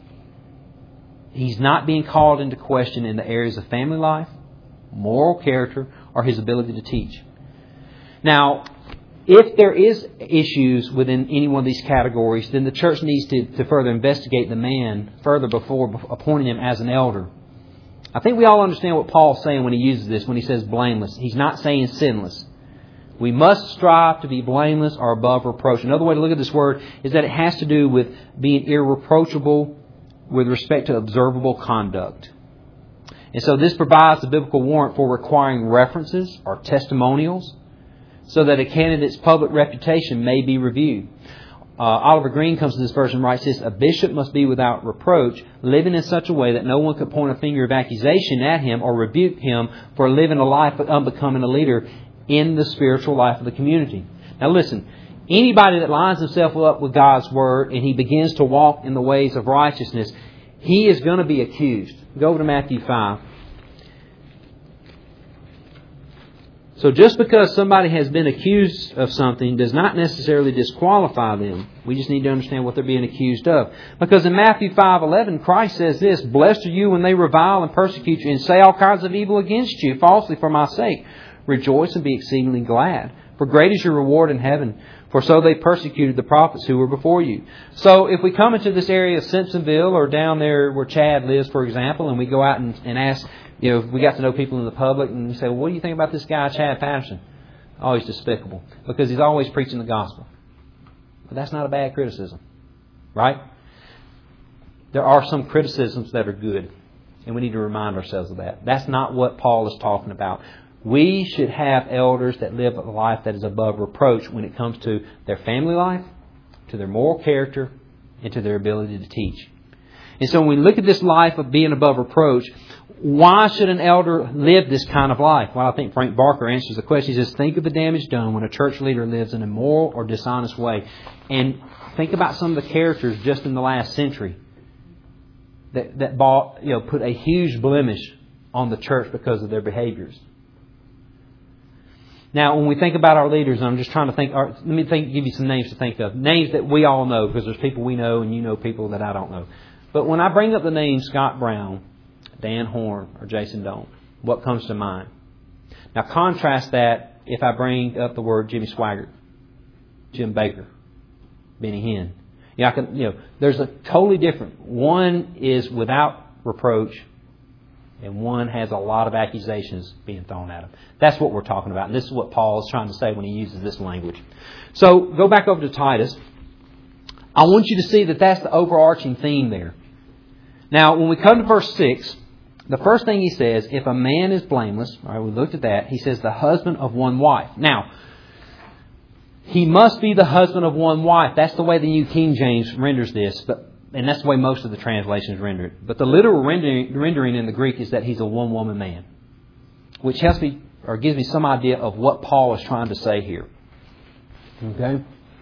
he's not being called into question in the areas of family life, moral character, or his ability to teach. Now, if there is issues within any one of these categories, then the church needs to further investigate the man further before appointing him as an elder. I think we all understand what Paul's saying when he uses this, when he says blameless. He's not saying sinless. We must strive to be blameless or above reproach. Another way to look at this word is that it has to do with being irreproachable with respect to observable conduct. And so this provides the biblical warrant for requiring references or testimonials so that a candidate's public reputation may be reviewed. Oliver Green comes to this verse and writes this: a bishop must be without reproach, living in such a way that no one could point a finger of accusation at him or rebuke him for living a life unbecoming a leader in the spiritual life of the community. Now listen, anybody that lines himself up with God's Word and he begins to walk in the ways of righteousness, he is going to be accused. Go over to Matthew 5. So just because somebody has been accused of something does not necessarily disqualify them. We just need to understand what they're being accused of. Because in Matthew 5:11, Christ says this: blessed are you when they revile and persecute you and say all kinds of evil against you falsely for my sake. Rejoice and be exceedingly glad, for great is your reward in heaven. For so they persecuted the prophets who were before you. So if we come into this area of Simpsonville or down there where Chad lives, for example, and we go out and ask, we got to know people in the public and we say, well, what do you think about this guy, Chad Patterson? Oh, he's despicable because he's always preaching the gospel. But that's not a bad criticism, right? There are some criticisms that are good, and we need to remind ourselves of that. That's not what Paul is talking about. We should have elders that live a life that is above reproach when it comes to their family life, to their moral character, and to their ability to teach. And so when we look at this life of being above reproach, why should an elder live this kind of life? Well, I think Frank Barker answers the question. He says, think of the damage done when a church leader lives in a immoral or dishonest way. And think about some of the characters just in the last century that put a huge blemish on the church because of their behaviors. Now, when we think about our leaders, I'm just trying to think. Give you some names to think of. Names that we all know, because there's people we know and you know people that I don't know. But when I bring up the name Scott Brown, Dan Horn, or Jason Doan, what comes to mind? Now, contrast that if I bring up the word Jimmy Swaggart, Jim Baker, Benny Hinn. There's a totally different. One is without reproach, and one has a lot of accusations being thrown at him. That's what we're talking about. And this is what Paul is trying to say when he uses this language. So go back over to Titus. I want you to see that that's the overarching theme there. Now, when we come to verse 6, the first thing he says, if a man is blameless, all right, we looked at that, he says the husband of one wife. Now, he must be the husband of one wife. That's the way the New King James renders this, and that's the way most of the translations render it. But the literal rendering in the Greek is that he's a one-woman man, which helps me or gives me some idea of what Paul is trying to say here. Okay?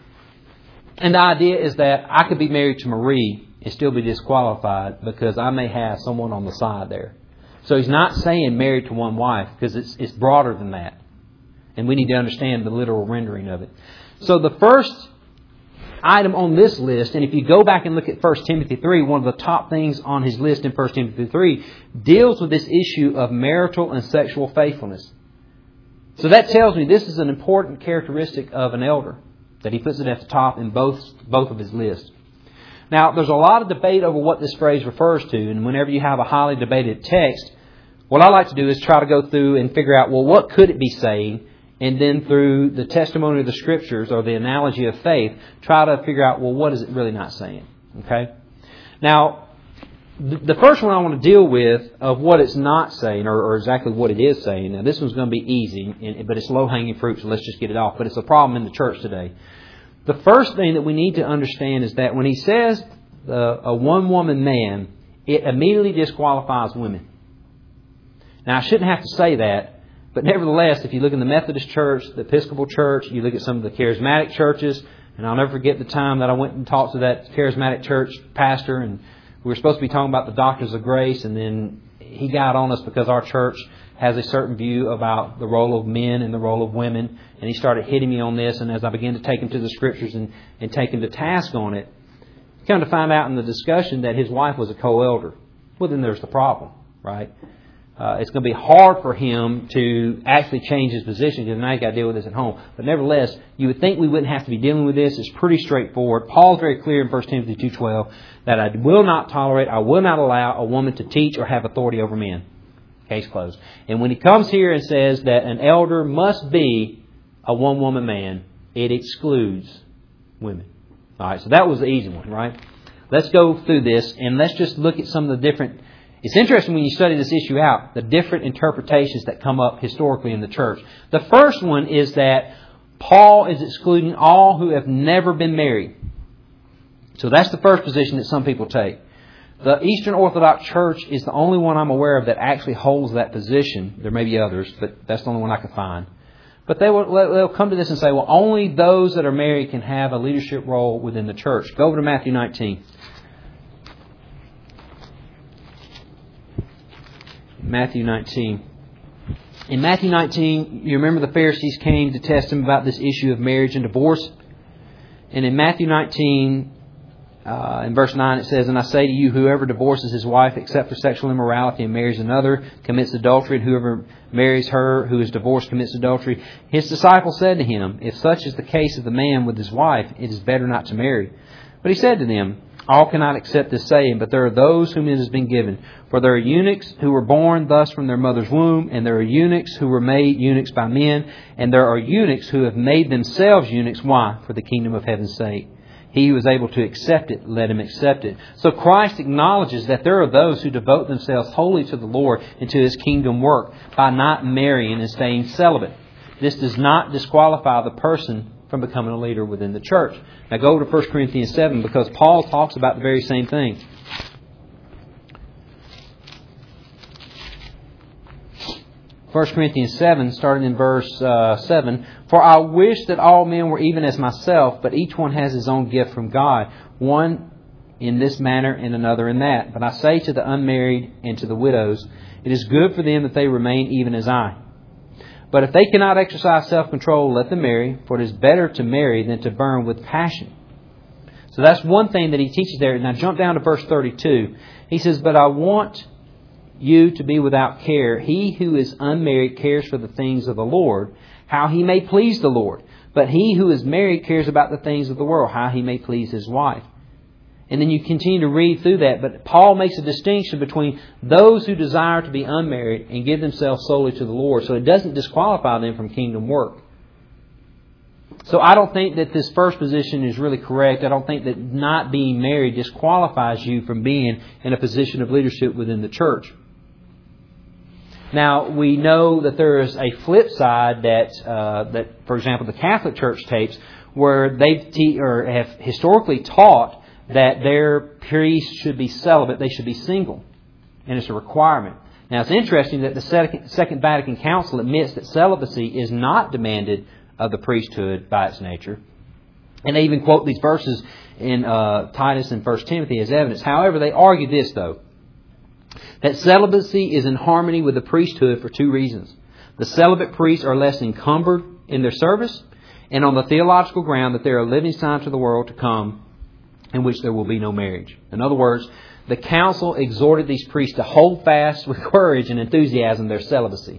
And the idea is that I could be married to Marie and still be disqualified because I may have someone on the side there. So he's not saying married to one wife because it's broader than that. And we need to understand the literal rendering of it. So the first item on this list, and if you go back and look at 1 Timothy 3, one of the top things on his list in 1 Timothy 3 deals with this issue of marital and sexual faithfulness. So that tells me this is an important characteristic of an elder, that he puts it at the top in both of his lists. Now, there's a lot of debate over what this phrase refers to, and whenever you have a highly debated text, what I like to do is try to go through and figure out, well, what could it be saying? And then through the testimony of the Scriptures or the analogy of faith, try to figure out, well, what is it really not saying? Okay? Now, the first one I want to deal with of what it's not saying or exactly what it is saying. Now, this one's going to be easy, but it's low-hanging fruit, so let's just get it off. But it's a problem in the church today. The first thing that we need to understand is that when he says a one-woman man, it immediately disqualifies women. Now, I shouldn't have to say that. But nevertheless, if you look in the Methodist Church, the Episcopal Church, you look at some of the charismatic churches, and I'll never forget the time that I went and talked to that charismatic church pastor, and we were supposed to be talking about the doctrines of grace, and then he got on us because our church has a certain view about the role of men and the role of women, and he started hitting me on this, and as I began to take him to the Scriptures and take him to task on it, come to find out in the discussion that his wife was a co-elder. Well, then there's the problem, right? It's going to be hard for him to actually change his position because now he's got to deal with this at home. But nevertheless, you would think we wouldn't have to be dealing with this. It's pretty straightforward. Paul's very clear in 1 Timothy 2:12 that I will not allow a woman to teach or have authority over men. Case closed. And when he comes here and says that an elder must be a one-woman man, it excludes women. All right, so that was the easy one, right? Let's go through this and let's just look at some of the different... It's interesting when you study this issue out, the different interpretations that come up historically in the church. The first one is that Paul is excluding all who have never been married. So that's the first position that some people take. The Eastern Orthodox Church is the only one I'm aware of that actually holds that position. There may be others, but that's the only one I can find. But they'll come to this and say, well, only those that are married can have a leadership role within the church. Go over to Matthew 19. Matthew 19. In Matthew 19, you remember the Pharisees came to test him about this issue of marriage and divorce. And in Matthew 19, in verse 9, it says, "And I say to you, whoever divorces his wife except for sexual immorality and marries another commits adultery, and whoever marries her who is divorced commits adultery." His disciples said to him, "If such is the case of the man with his wife, it is better not to marry." But he said to them, "All cannot accept this saying, but there are those whom it has been given. For there are eunuchs who were born thus from their mother's womb, and there are eunuchs who were made eunuchs by men, and there are eunuchs who have made themselves eunuchs." Why? For the kingdom of heaven's sake. He who is able to accept it, let him accept it. So Christ acknowledges that there are those who devote themselves wholly to the Lord and to His kingdom work by not marrying and staying celibate. This does not disqualify the person from becoming a leader within the church. Now go over to 1 Corinthians 7 because Paul talks about the very same thing. 1 Corinthians 7, starting in verse 7. "For I wish that all men were even as myself, but each one has his own gift from God, one in this manner and another in that. But I say to the unmarried and to the widows, it is good for them that they remain even as I. But if they cannot exercise self-control, let them marry, for it is better to marry than to burn with passion." So that's one thing that he teaches there. Now jump down to verse 32. He says, "But I want you to be without care. He who is unmarried cares for the things of the Lord, how he may please the Lord. But he who is married cares about the things of the world, how he may please his wife." And then you continue to read through that. But Paul makes a distinction between those who desire to be unmarried and give themselves solely to the Lord. So it doesn't disqualify them from kingdom work. So I don't think that this first position is really correct. I don't think that not being married disqualifies you from being in a position of leadership within the church. Now, we know that there is a flip side that, for example, the Catholic Church takes, where they have historically taught that their priests should be celibate, they should be single, and it's a requirement. Now, it's interesting that the Second Vatican Council admits that celibacy is not demanded of the priesthood by its nature. And they even quote these verses in Titus and 1 Timothy as evidence. However, they argue this, though, that celibacy is in harmony with the priesthood for two reasons. The celibate priests are less encumbered in their service, and on the theological ground that they are a living sign to the world to come in which there will be no marriage. In other words, the council exhorted these priests to hold fast with courage and enthusiasm their celibacy.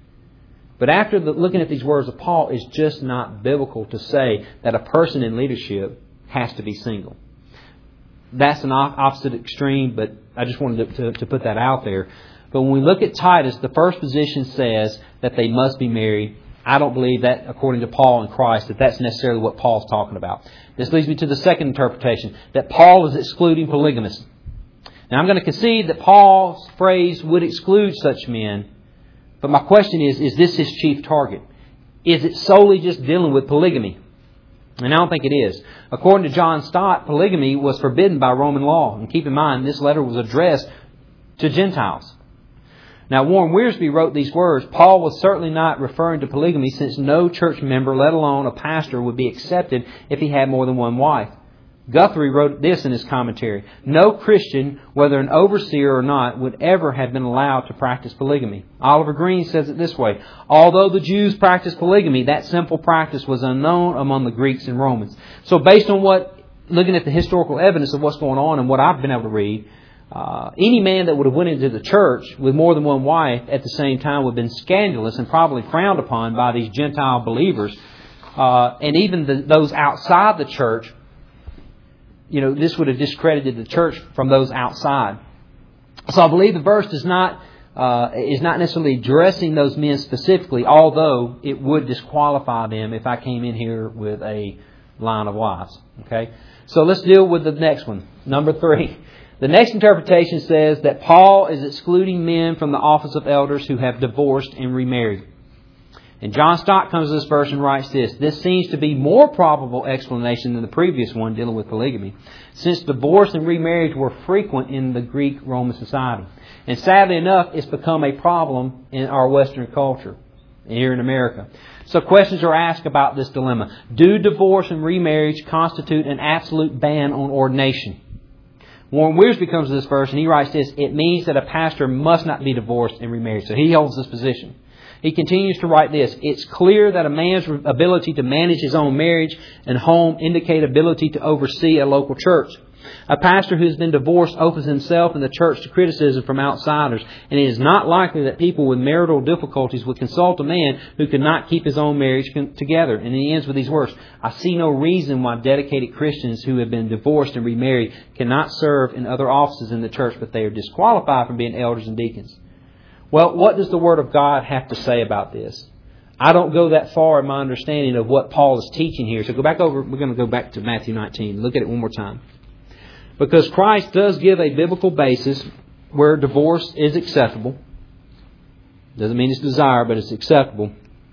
But after looking at these words of Paul, it's just not biblical to say that a person in leadership has to be single. That's an opposite extreme, but I just wanted to put that out there. But when we look at Titus, the first position says that they must be married. I don't believe that, according to Paul and Christ, that that's necessarily what Paul's talking about. This leads me to the second interpretation, that Paul is excluding polygamists. Now, I'm going to concede that Paul's phrase would exclude such men, but my question is this his chief target? Is it solely just dealing with polygamy? And I don't think it is. According to John Stott, polygamy was forbidden by Roman law. And keep in mind, this letter was addressed to Gentiles. Now, Warren Wiersbe wrote these words, Paul was certainly not referring to polygamy, since no church member, let alone a pastor, would be accepted if he had more than one wife. Guthrie wrote this in his commentary, no Christian, whether an overseer or not, would ever have been allowed to practice polygamy. Oliver Green says it this way, although the Jews practiced polygamy, that simple practice was unknown among the Greeks and Romans. So based on looking at the historical evidence of what's going on and what I've been able to read, any man that would have went into the church with more than one wife at the same time would have been scandalous and probably frowned upon by these Gentile believers. And even those outside the church, this would have discredited the church from those outside. So I believe the verse is not necessarily addressing those men specifically, although it would disqualify them if I came in here with a line of wives. Okay? So let's deal with the next one. Number 3. The next interpretation says that Paul is excluding men from the office of elders who have divorced and remarried. And John Stott comes to this verse and writes this. This seems to be more probable explanation than the previous one dealing with polygamy, since divorce and remarriage were frequent in the Greek-Roman society. And sadly enough, it's become a problem in our Western culture here in America. So questions are asked about this dilemma. Do divorce and remarriage constitute an absolute ban on ordination? Warren Wiersbe comes to this verse and he writes this. It means that a pastor must not be divorced and remarried. So he holds this position. He continues to write this. It's clear that a man's ability to manage his own marriage and home indicate ability to oversee a local church. A pastor who has been divorced opens himself and the church to criticism from outsiders, and it is not likely that people with marital difficulties would consult a man who could not keep his own marriage together. And he ends with these words, I see no reason why dedicated Christians who have been divorced and remarried cannot serve in other offices in the church, but they are disqualified from being elders and deacons. Well, what does the Word of God have to say about this? I don't go that far in my understanding of what Paul is teaching here. So we're going to go back to Matthew 19. Look at it one more time. Because Christ does give a biblical basis where divorce is acceptable. Doesn't mean it's desired, but it's acceptable.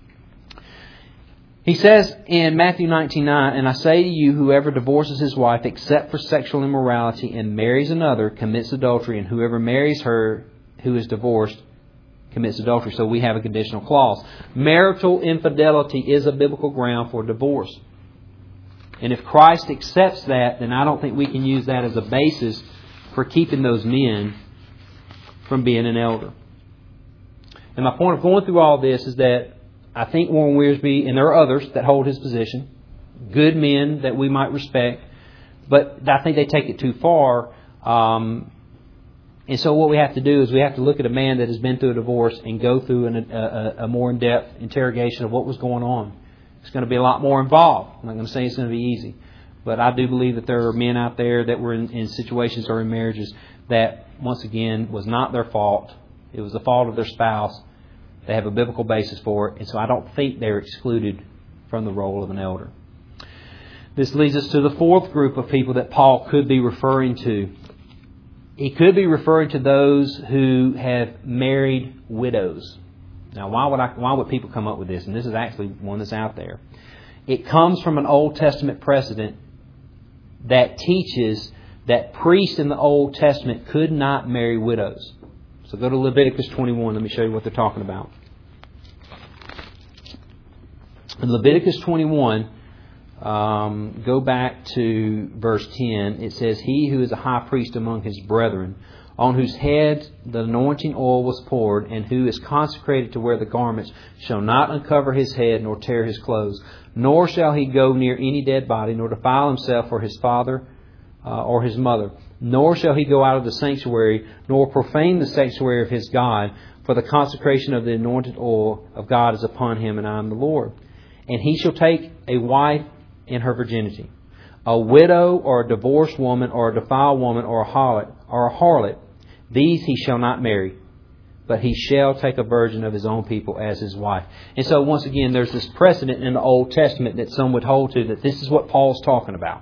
He says in Matthew 19:9, and I say to you, whoever divorces his wife except for sexual immorality and marries another commits adultery, and whoever marries her who is divorced commits adultery. So we have a conditional clause. Marital infidelity is a biblical ground for divorce. And if Christ accepts that, then I don't think we can use that as a basis for keeping those men from being an elder. And my point of going through all this is that I think Warren Wiersbe, and there are others that hold his position, good men that we might respect, but I think they take it too far. And so what we have to do is we have to look at a man that has been through a divorce and go through a more in-depth interrogation of what was going on. It's going to be a lot more involved. I'm not going to say it's going to be easy. But I do believe that there are men out there that were in situations or in marriages that, once again, was not their fault. It was the fault of their spouse. They have a biblical basis for it. And so I don't think they're excluded from the role of an elder. This leads us to the fourth group of people that Paul could be referring to. He could be referring to those who have married widows. Now, why would people come up with this? And this is actually one that's out there. It comes from an Old Testament precedent that teaches that priests in the Old Testament could not marry widows. So go to Leviticus 21. Let me show you what they're talking about. In Leviticus 21, go back to verse 10. It says, He who is a high priest among his brethren, on whose head the anointing oil was poured, and who is consecrated to wear the garments, shall not uncover his head, nor tear his clothes, nor shall he go near any dead body, nor defile himself or his father or his mother, nor shall he go out of the sanctuary, nor profane the sanctuary of his God, for the consecration of the anointed oil of God is upon him, and I am the Lord. And he shall take a wife in her virginity, a widow or a divorced woman or a defiled woman or a harlot. These he shall not marry, but he shall take a virgin of his own people as his wife. And so once again, there's this precedent in the Old Testament that some would hold to, that this is what Paul's talking about.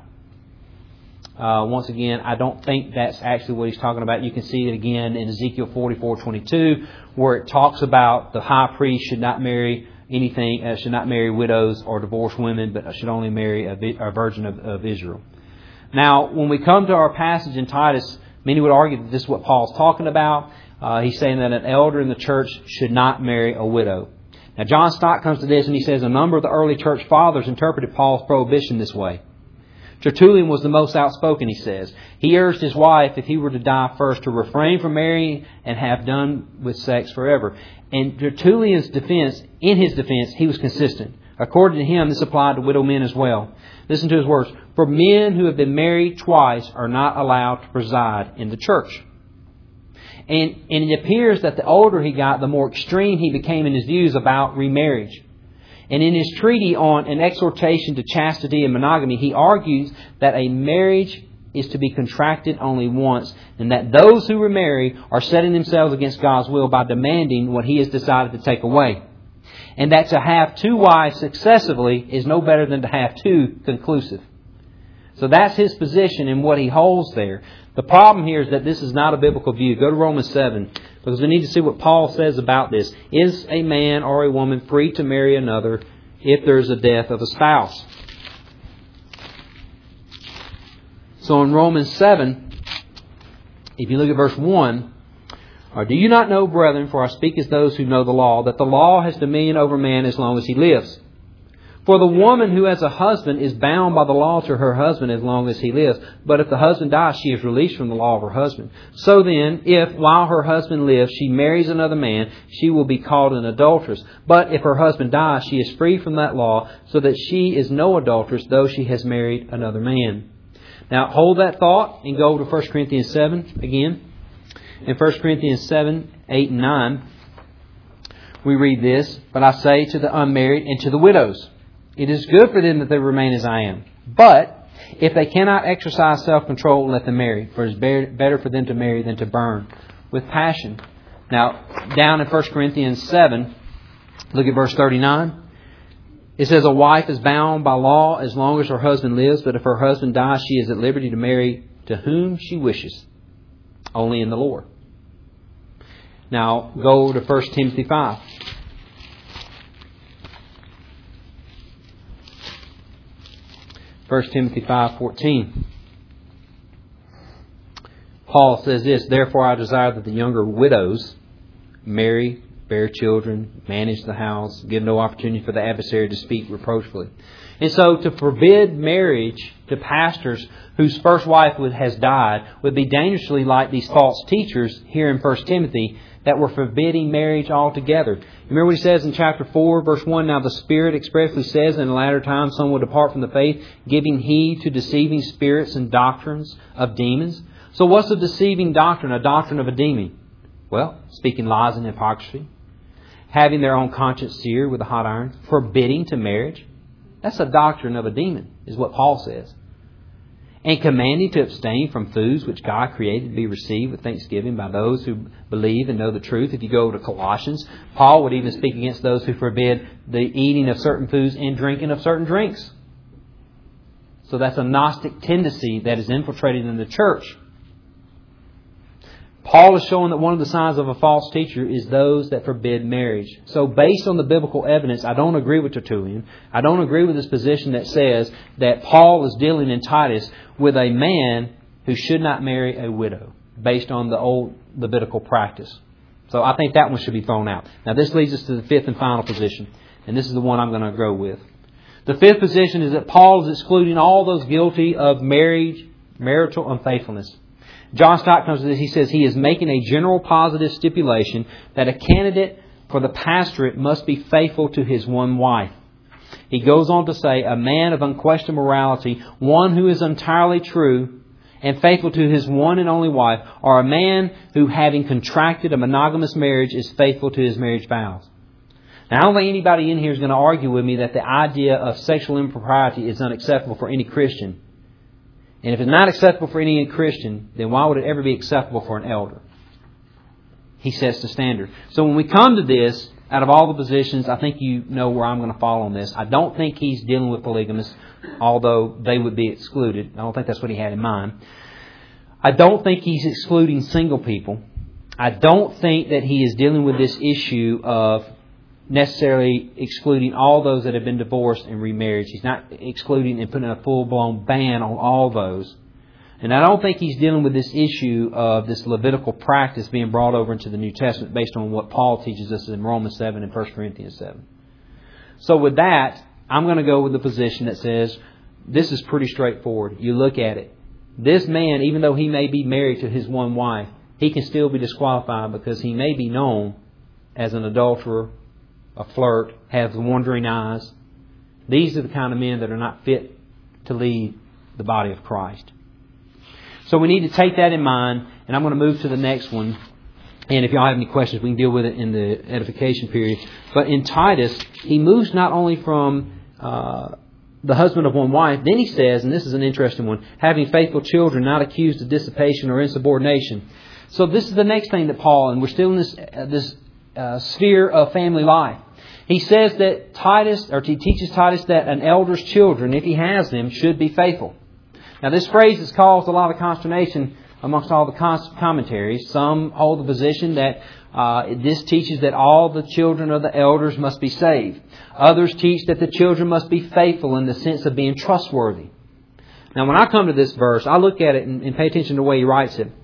Once again, I don't think that's actually what he's talking about. You can see it again in Ezekiel 44:22, where it talks about the high priest should not marry anything, should not marry widows or divorced women, but should only marry a virgin of Israel. Now, when we come to our passage in Titus, many would argue that this is what Paul's talking about. He's saying that an elder in the church should not marry a widow. Now, John Stott comes to this and he says a number of the early church fathers interpreted Paul's prohibition this way. Tertullian was the most outspoken, he says. He urged his wife, if he were to die first, to refrain from marrying and have done with sex forever. And Tertullian's defense, in his defense, he was consistent. According to him, this applied to widow men as well. Listen to his words. For men who have been married twice are not allowed to preside in the church. And it appears that the older he got, the more extreme he became in his views about remarriage. And in his treatise on an exhortation to chastity and monogamy, he argues that a marriage is to be contracted only once, and that those who remarry are setting themselves against God's will by demanding what He has decided to take away. And that to have two wives successively is no better than to have two conclusive. So that's his position and what he holds there. The problem here is that this is not a biblical view. Go to Romans 7, because we need to see what Paul says about this. Is a man or a woman free to marry another if there is a death of a spouse? So in Romans 7, if you look at verse 1, or do you not know, brethren, for I speak as those who know the law, that the law has dominion over man as long as he lives? For the woman who has a husband is bound by the law to her husband as long as he lives. But if the husband dies, she is released from the law of her husband. So then, if while her husband lives, she marries another man, she will be called an adulteress. But if her husband dies, she is free from that law, so that she is no adulteress, though she has married another man. Now, hold that thought and go to 1 Corinthians 7 again. In 1 Corinthians 7, 8 and 9, we read this, But I say to the unmarried and to the widows, it is good for them that they remain as I am. But if they cannot exercise self-control, let them marry. For it is better for them to marry than to burn with passion. Now, down in 1 Corinthians 7, look at verse 39. It says, A wife is bound by law as long as her husband lives, but if her husband dies, she is at liberty to marry to whom she wishes, only in the Lord. Now, go to 1 Timothy 5. 1 Timothy 5:14. Paul says this, Therefore I desire that the younger widows marry, bear children, manage the house, give no opportunity for the adversary to speak reproachfully. And so to forbid marriage to pastors whose first wife has died would be dangerously like these false teachers here in 1 Timothy that were forbidding marriage altogether. Remember what he says in chapter 4, verse 1, Now the Spirit expressly says in the latter times some will depart from the faith, giving heed to deceiving spirits and doctrines of demons. So what's a deceiving doctrine, a doctrine of a demon? Well, speaking lies and hypocrisy, having their own conscience seared with a hot iron, forbidding to marriage. That's a doctrine of a demon, is what Paul says. And commanding to abstain from foods which God created to be received with thanksgiving by those who believe and know the truth. If you go to Colossians, Paul would even speak against those who forbid the eating of certain foods and drinking of certain drinks. So that's a Gnostic tendency that is infiltrated in the church. Paul is showing that one of the signs of a false teacher is those that forbid marriage. So based on the biblical evidence, I don't agree with Tertullian. I don't agree with his position that says that Paul is dealing in Titus with a man who should not marry a widow based on the old Levitical practice. So I think that one should be thrown out. Now this leads us to the fifth and final position, and this is the one I'm going to go with. The fifth position is that Paul is excluding all those guilty of marital unfaithfulness. John Stott comes to this. He says he is making a general positive stipulation that a candidate for the pastorate must be faithful to his one wife. He goes on to say, a man of unquestioned morality, one who is entirely true and faithful to his one and only wife, or a man who, having contracted a monogamous marriage, is faithful to his marriage vows. Now, I don't think anybody in here is going to argue with me that the idea of sexual impropriety is unacceptable for any Christian. And if it's not acceptable for any Christian, then why would it ever be acceptable for an elder? He sets the standard. So when we come to this, out of all the positions, I think you know where I'm going to fall on this. I don't think he's dealing with polygamists, although they would be excluded. I don't think that's what he had in mind. I don't think he's excluding single people. I don't think that he is dealing with this issue of necessarily excluding all those that have been divorced and remarried. He's not excluding and putting a full-blown ban on all those. And I don't think he's dealing with this issue of this Levitical practice being brought over into the New Testament based on what Paul teaches us in Romans 7 and 1 Corinthians 7. So with that, I'm going to go with the position that says this is pretty straightforward. You look at it. This man, even though he may be married to his one wife, he can still be disqualified because he may be known as an adulterer, a flirt, has wandering eyes. These are the kind of men that are not fit to lead the body of Christ. So we need to take that in mind, and I'm going to move to the next one. And if y'all have any questions, we can deal with it in the edification period. But in Titus, he moves not only from the husband of one wife, then he says, and this is an interesting one, having faithful children, not accused of dissipation or insubordination. So this is the next thing that Paul, and we're still in this sphere of family life. He says that Titus, or he teaches Titus that an elder's children, if he has them, should be faithful. Now this phrase has caused a lot of consternation amongst all the commentaries. Some hold the position that this teaches that all the children of the elders must be saved. Others teach that the children must be faithful in the sense of being trustworthy. Now when I come to this verse, I look at it and pay attention to the way he writes it.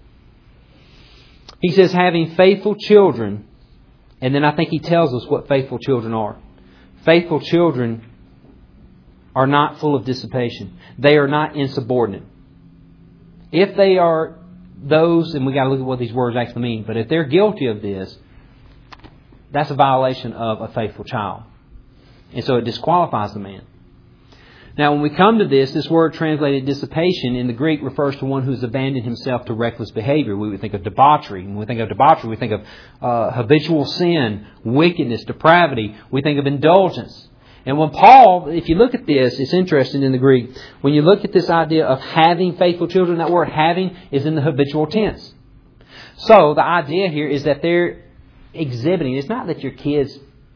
He says, having faithful children. And then I think he tells us what faithful children are. Faithful children are not full of dissipation. They are not insubordinate. If they are those, and we got to look at what these words actually mean, but if they're guilty of this, that's a violation of a faithful child. And so it disqualifies the man. Now, when we come to this word translated dissipation in the Greek refers to one who's abandoned himself to reckless behavior. We would think of debauchery. When we think of debauchery, we think of habitual sin, wickedness, depravity. We think of indulgence. And when Paul, if you look at this, it's interesting in the Greek. When you look at this idea of having faithful children, that word having is in the habitual tense. So the idea here is that they're exhibiting. It's not that your kids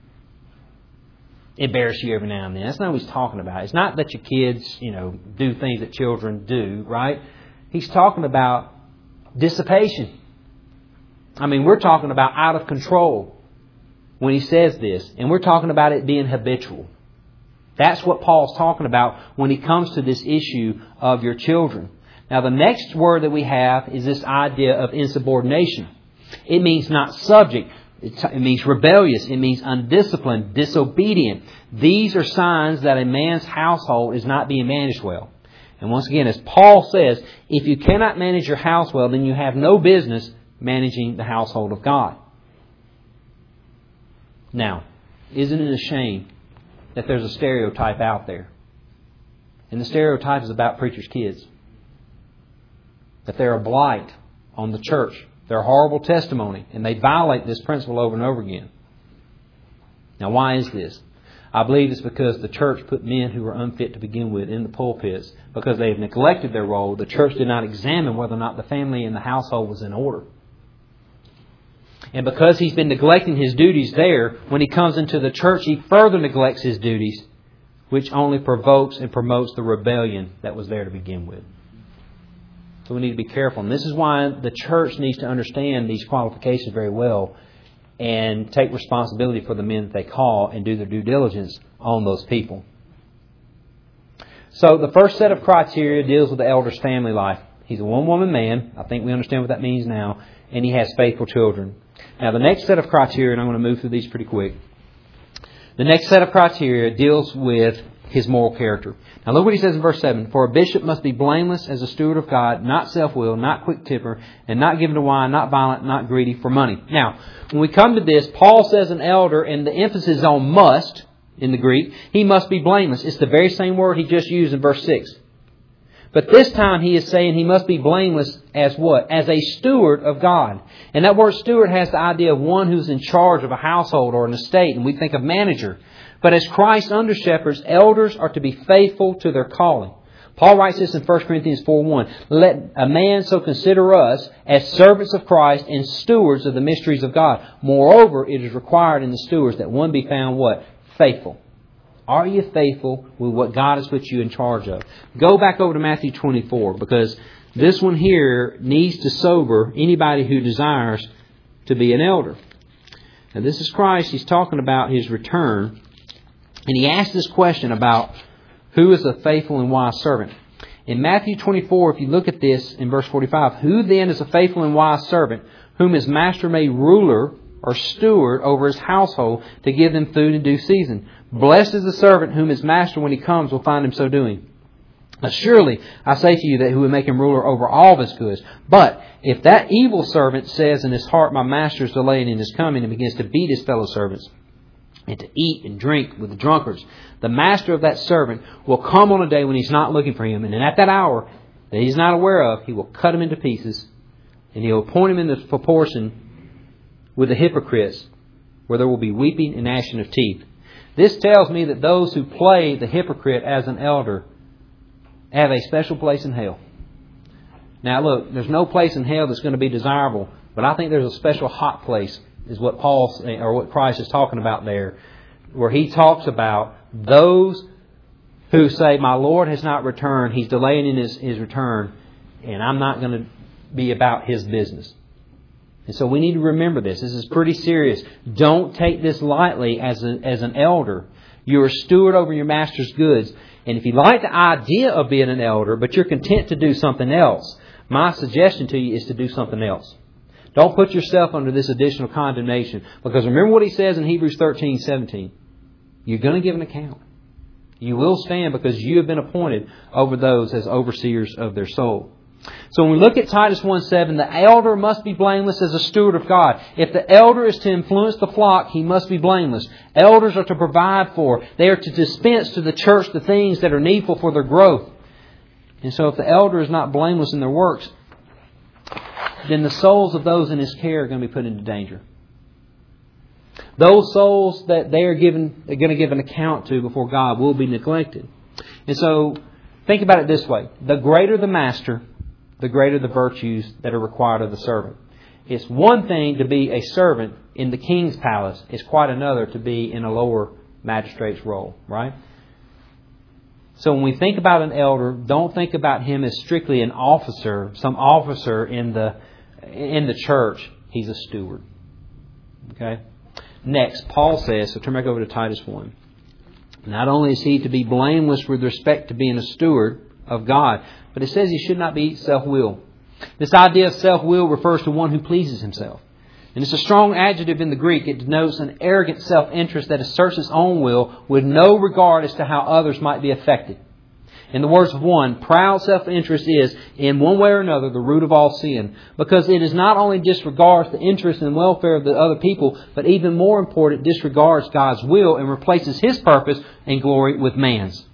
embarrass you every now and then. That's not what he's talking about. It's not that your kids, do things that children do, right? He's talking about dissipation. I mean, we're talking about out of control when he says this. And we're talking about it being habitual. That's what Paul's talking about when he comes to this issue of your children. Now, the next word that we have is this idea of insubordination. It means not subject. It means rebellious. It means undisciplined, disobedient. These are signs that a man's household is not being managed well. And once again, as Paul says, if you cannot manage your house well, then you have no business managing the household of God. Now, isn't it a shame that there's a stereotype out there? And the stereotype is about preachers' kids. That they're a blight on the church. They're a horrible testimony, and they violate this principle over and over again. Now, why is this? I believe it's because the church put men who were unfit to begin with in the pulpits because they have neglected their role. The church did not examine whether or not the family and the household was in order. And because he's been neglecting his duties there, when he comes into the church, he further neglects his duties, which only provokes and promotes the rebellion that was there to begin with. So we need to be careful. And this is why the church needs to understand these qualifications very well and take responsibility for the men that they call and do their due diligence on those people. So the first set of criteria deals with the elder's family life. He's a one-woman man. I think we understand what that means now. And he has faithful children. Now the next set of criteria, and I'm going to move through these pretty quick. The next set of criteria deals with his moral character. Now look what he says in verse 7. For a bishop must be blameless as a steward of God, not self-willed, not quick-tempered, and not given to wine, not violent, not greedy for money. Now, when we come to this, Paul says an elder, and the emphasis is on must in the Greek. He must be blameless. It's the very same word he just used in verse 6. But this time he is saying he must be blameless as what? As a steward of God. And that word steward has the idea of one who's in charge of a household or an estate. And we think of manager. But as Christ's under-shepherds, elders are to be faithful to their calling. Paul writes this in 1 Corinthians 4:1. Let a man so consider us as servants of Christ and stewards of the mysteries of God. Moreover, it is required in the stewards that one be found what? Faithful. Are you faithful with what God has put you in charge of? Go back over to Matthew 24, because this one here needs to sober anybody who desires to be an elder. Now this is Christ. He's talking about His return. And He asked this question about who is a faithful and wise servant. In Matthew 24, if you look at this in verse 45, who then is a faithful and wise servant, whom his master made ruler or steward over his household to give them food in due season? Blessed is the servant whom his master, when he comes, will find him so doing. Surely, I say to you that He will make him ruler over all of his goods. But if that evil servant says in his heart, my master is delaying in his coming, and begins to beat his fellow servants, and to eat and drink with the drunkards, the master of that servant will come on a day when he's not looking for him. And at that hour that he's not aware of, He will cut him into pieces, and He will appoint him in the proportion with the hypocrites, where there will be weeping and gnashing of teeth. This tells me that those who play the hypocrite as an elder have a special place in hell. Now look, there's no place in hell that's going to be desirable, but I think there's a special hot place, is what Paul, or what Christ is talking about there, where He talks about those who say, my Lord has not returned, He's delaying in His return, and I'm not going to be about His business. And so we need to remember this. This is pretty serious. Don't take this lightly as an elder. You're a steward over your master's goods. And if you like the idea of being an elder, but you're content to do something else, my suggestion to you is to do something else. Don't put yourself under this additional condemnation. Because remember what he says in Hebrews 13:17. You're going to give an account. You will stand because you have been appointed over those as overseers of their soul. So when we look at Titus 1:7, the elder must be blameless as a steward of God. If the elder is to influence the flock, he must be blameless. Elders are to provide for. They are to dispense to the church the things that are needful for their growth. And so if the elder is not blameless in their works, then the souls of those in his care are going to be put into danger. Those souls that they are going to give an account to before God will be neglected. And so think about it this way. The greater the master, the greater the virtues that are required of the servant. It's one thing to be a servant in the king's palace. It's quite another to be in a lower magistrate's role, right? So when we think about an elder, don't think about him as strictly an officer, some officer in the church. He's a steward. Okay? Next, Paul says, so turn back over to Titus 1. Not only is he to be blameless with respect to being a steward of God, but it says he should not be self-willed. This idea of self-will refers to one who pleases himself. And it's a strong adjective in the Greek. It denotes an arrogant self-interest that asserts its own will with no regard as to how others might be affected. In the words of one, proud self-interest is, in one way or another, the root of all sin. Because it is not only disregards the interest and welfare of the other people, but even more important, disregards God's will and replaces His purpose and glory with man's.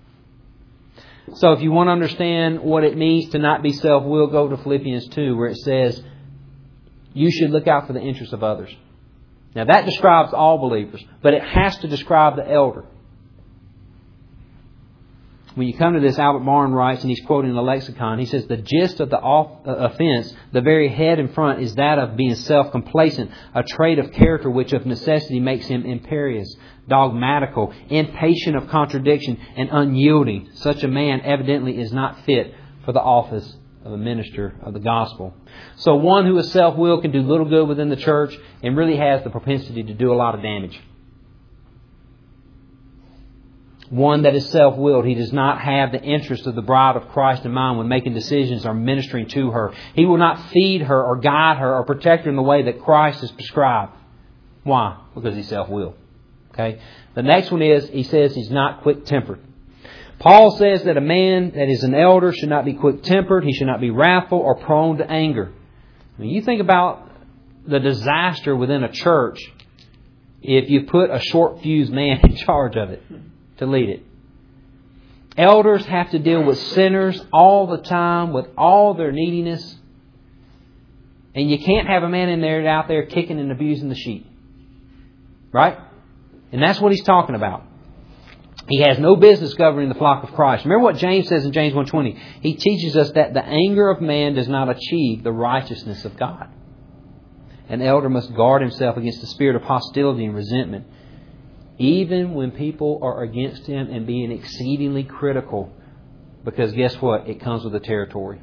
So if you want to understand what it means to not be self-willed, go to Philippians 2, where it says, you should look out for the interests of others. Now that describes all believers, but it has to describe the elder. When you come to this, Albert Barn writes, and he's quoting the lexicon, he says, the gist of the offense, the very head in front, is that of being self-complacent, a trait of character which of necessity makes him imperious, dogmatical, impatient of contradiction, and unyielding. Such a man evidently is not fit for the office of a minister of the gospel. So one who is self-willed can do little good within the church and really has the propensity to do a lot of damage. One that is self-willed, he does not have the interest of the bride of Christ in mind when making decisions or ministering to her. He will not feed her or guide her or protect her in the way that Christ has prescribed. Why? Because he's self-willed. Okay. The next one is, he says he's not quick-tempered. Paul says that a man that is an elder should not be quick-tempered. He should not be wrathful or prone to anger. When you think about the disaster within a church if you put a short-fused man in charge of it to lead it. Elders have to deal with sinners all the time with all their neediness. And you can't have a man in there out there kicking and abusing the sheep. Right? And that's what he's talking about. He has no business governing the flock of Christ. Remember what James says in James 1:20. He teaches us that the anger of man does not achieve the righteousness of God. An elder must guard himself against the spirit of hostility and resentment, even when people are against him and being exceedingly critical. Because guess what? It comes with the territory.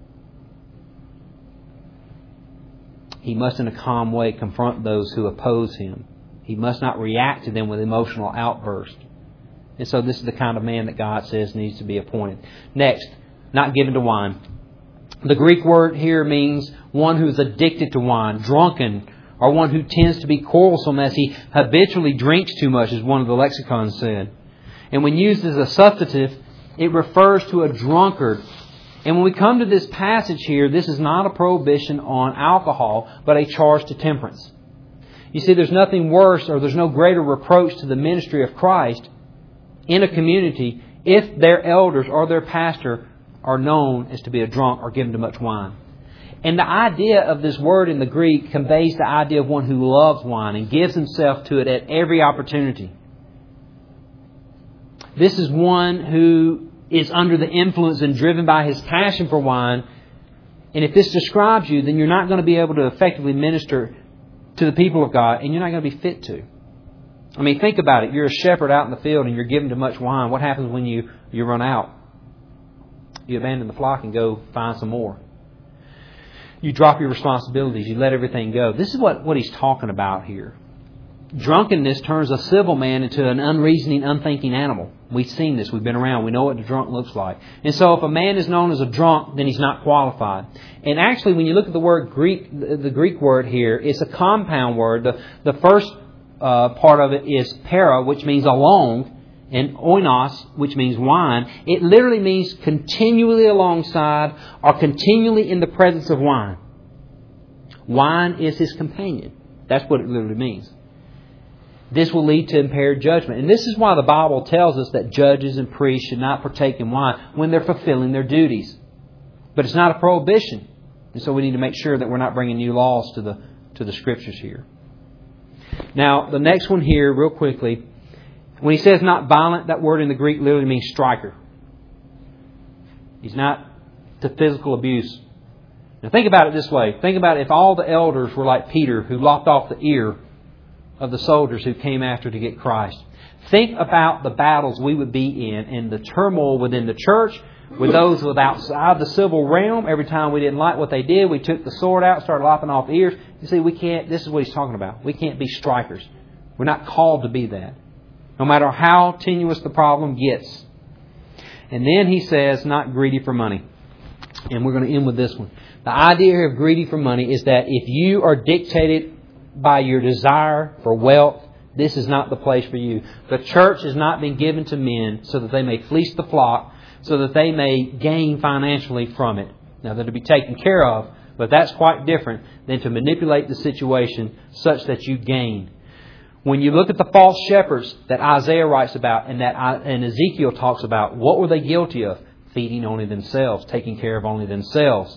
He must in a calm way confront those who oppose him. He must not react to them with emotional outbursts. And so this is the kind of man that God says needs to be appointed. Next, not given to wine. The Greek word here means one who is addicted to wine, drunken, or one who tends to be quarrelsome as he habitually drinks too much, as one of the lexicons said. And when used as a substantive, it refers to a drunkard. And when we come to this passage here, this is not a prohibition on alcohol, but a charge to temperance. You see, there's nothing worse or there's no greater reproach to the ministry of Christ in a community if their elders or their pastor are known as to be a drunk or given to much wine. And the idea of this word in the Greek conveys the idea of one who loves wine and gives himself to it at every opportunity. This is one who is under the influence and driven by his passion for wine. And if this describes you, then you're not going to be able to effectively minister to the people of God, and you're not going to be fit to. I mean, think about it. You're a shepherd out in the field and you're given to much wine. What happens when you run out? You abandon the flock and go find some more. You drop your responsibilities. You let everything go. This is what he's talking about here. Drunkenness turns a civil man into an unreasoning, unthinking animal. We've seen this. We've been around. We know what the drunk looks like. And so if a man is known as a drunk, then he's not qualified. And actually, when you look at the word Greek, the Greek word here, it's a compound word. The first part of it is para, which means along, and oinos, which means wine. It literally means continually alongside or continually in the presence of wine. Wine is his companion. That's what it literally means. This will lead to impaired judgment. And this is why the Bible tells us that judges and priests should not partake in wine when they're fulfilling their duties. But it's not a prohibition. And so we need to make sure that we're not bringing new laws to the Scriptures here. Now, the next one here, real quickly. When he says not violent, that word in the Greek literally means striker. He's not to physical abuse. Now think about it this way. Think about if all the elders were like Peter, who lopped off the ear of the soldiers who came after to get Christ. Think about the battles we would be in and the turmoil within the church, with those with outside the civil realm. Every time we didn't like what they did, we took the sword out, started lopping off ears. You see, we can't, this is what he's talking about. We can't be strikers. We're not called to be that. No matter how tenuous the problem gets. And then he says, not greedy for money. And we're going to end with this one. The idea of greedy for money is that if you are dictated by your desire for wealth, this is not the place for you. The church has not been given to men so that they may fleece the flock, so that they may gain financially from it. Now, they're to be taken care of, but that's quite different than to manipulate the situation such that you gain. When you look at the false shepherds that Isaiah writes about and Ezekiel talks about, what were they guilty of? Feeding only themselves, taking care of only themselves.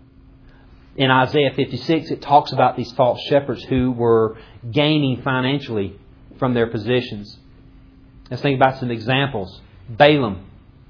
In Isaiah 56, it talks about these false shepherds who were gaining financially from their positions. Let's think about some examples. Balaam.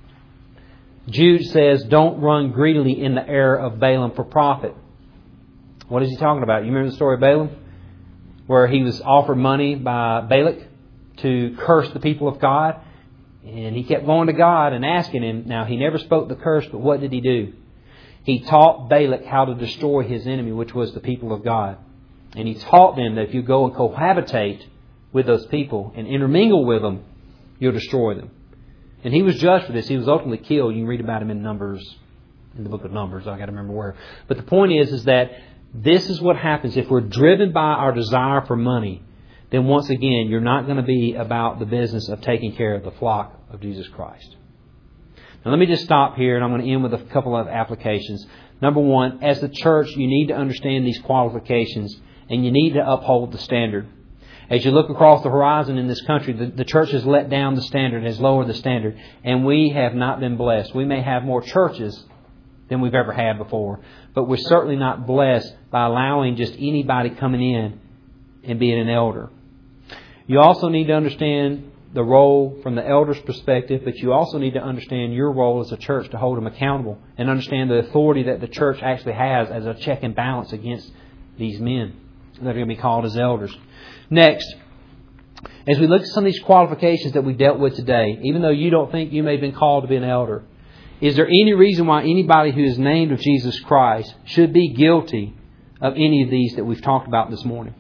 Jude says, don't run greedily in the error of Balaam for profit. What is he talking about? You remember the story of Balaam? Where he was offered money by Balak to curse the people of God. And he kept going to God and asking Him. Now, he never spoke the curse, but what did he do? He taught Balak how to destroy his enemy, which was the people of God. And he taught them that if you go and cohabitate with those people and intermingle with them, you'll destroy them. And he was judged for this. He was ultimately killed. You can read about him in Numbers, in the book of Numbers. I got to remember where. But the point is that this is what happens if we're driven by our desire for money. Then once again, you're not going to be about the business of taking care of the flock of Jesus Christ. Now let me just stop here, and I'm going to end with a couple of applications. Number one, as the church, you need to understand these qualifications, and you need to uphold the standard. As you look across the horizon in this country, the church has let down the standard, has lowered the standard, and we have not been blessed. We may have more churches than we've ever had before, but we're certainly not blessed by allowing just anybody coming in and being an elder. You also need to understand the role from the elder's perspective, but you also need to understand your role as a church to hold them accountable and understand the authority that the church actually has as a check and balance against these men that are going to be called as elders. Next, as we look at some of these qualifications that we dealt with today, even though you don't think you may have been called to be an elder, is there any reason why anybody who is named of Jesus Christ should be guilty of any of these that we've talked about this morning?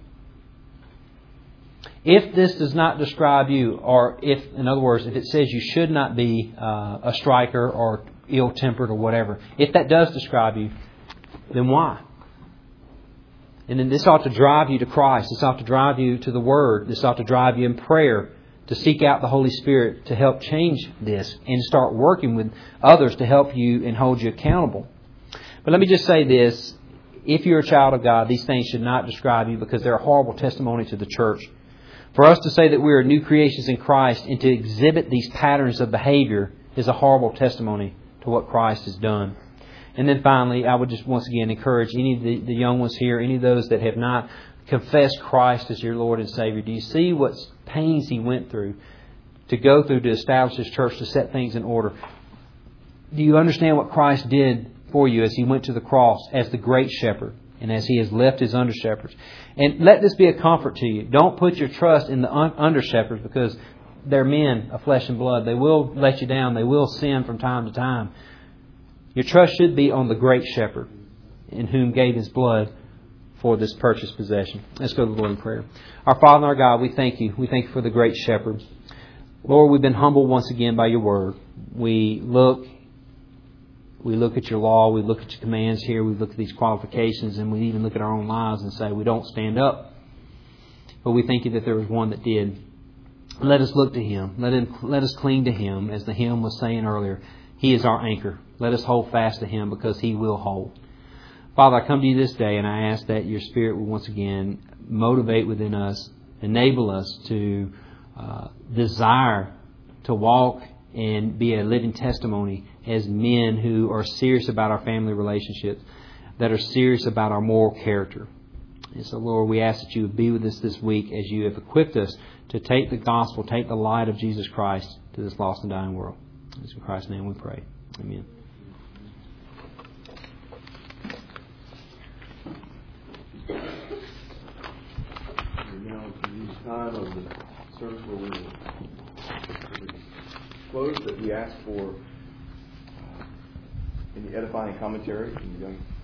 If this does not describe you, or if, in other words, if it says you should not be a striker or ill-tempered or whatever, if that does describe you, then why? And then this ought to drive you to Christ. This ought to drive you to the Word. This ought to drive you in prayer to seek out the Holy Spirit to help change this and start working with others to help you and hold you accountable. But let me just say this. If you're a child of God, these things should not describe you because they're a horrible testimony to the church. For us to say that we are new creations in Christ and to exhibit these patterns of behavior is a horrible testimony to what Christ has done. And then finally, I would just once again encourage any of the young ones here, any of those that have not confessed Christ as your Lord and Savior. Do you see what pains He went through to go through to establish His church, to set things in order? Do you understand what Christ did for you as He went to the cross as the great shepherd and as He has left His under-shepherds? And let this be a comfort to you. Don't put your trust in the under-shepherds because they're men of flesh and blood. They will let you down. They will sin from time to time. Your trust should be on the great shepherd in whom gave His blood for this purchased possession. Let's go to the Lord in prayer. Our Father and our God, we thank You. We thank You for the great shepherd. Lord, we've been humbled once again by Your word. We look at Your law. We look at Your commands here. We look at these qualifications, and we even look at our own lives and say we don't stand up. But we thank You that there was one that did. Let us look to Him. Let us cling to Him, as the hymn was saying earlier. He is our anchor. Let us hold fast to Him because He will hold. Father, I come to You this day and I ask that Your Spirit will once again motivate within us, enable us to desire to walk and be a living testimony as men who are serious about our family relationships, that are serious about our moral character. And so, Lord, we ask that You would be with us this week as You have equipped us to take the gospel, take the light of Jesus Christ to this lost and dying world. In Christ's name we pray. Amen. Now to use time of the service where we will close, that we ask for any edifying commentary from the young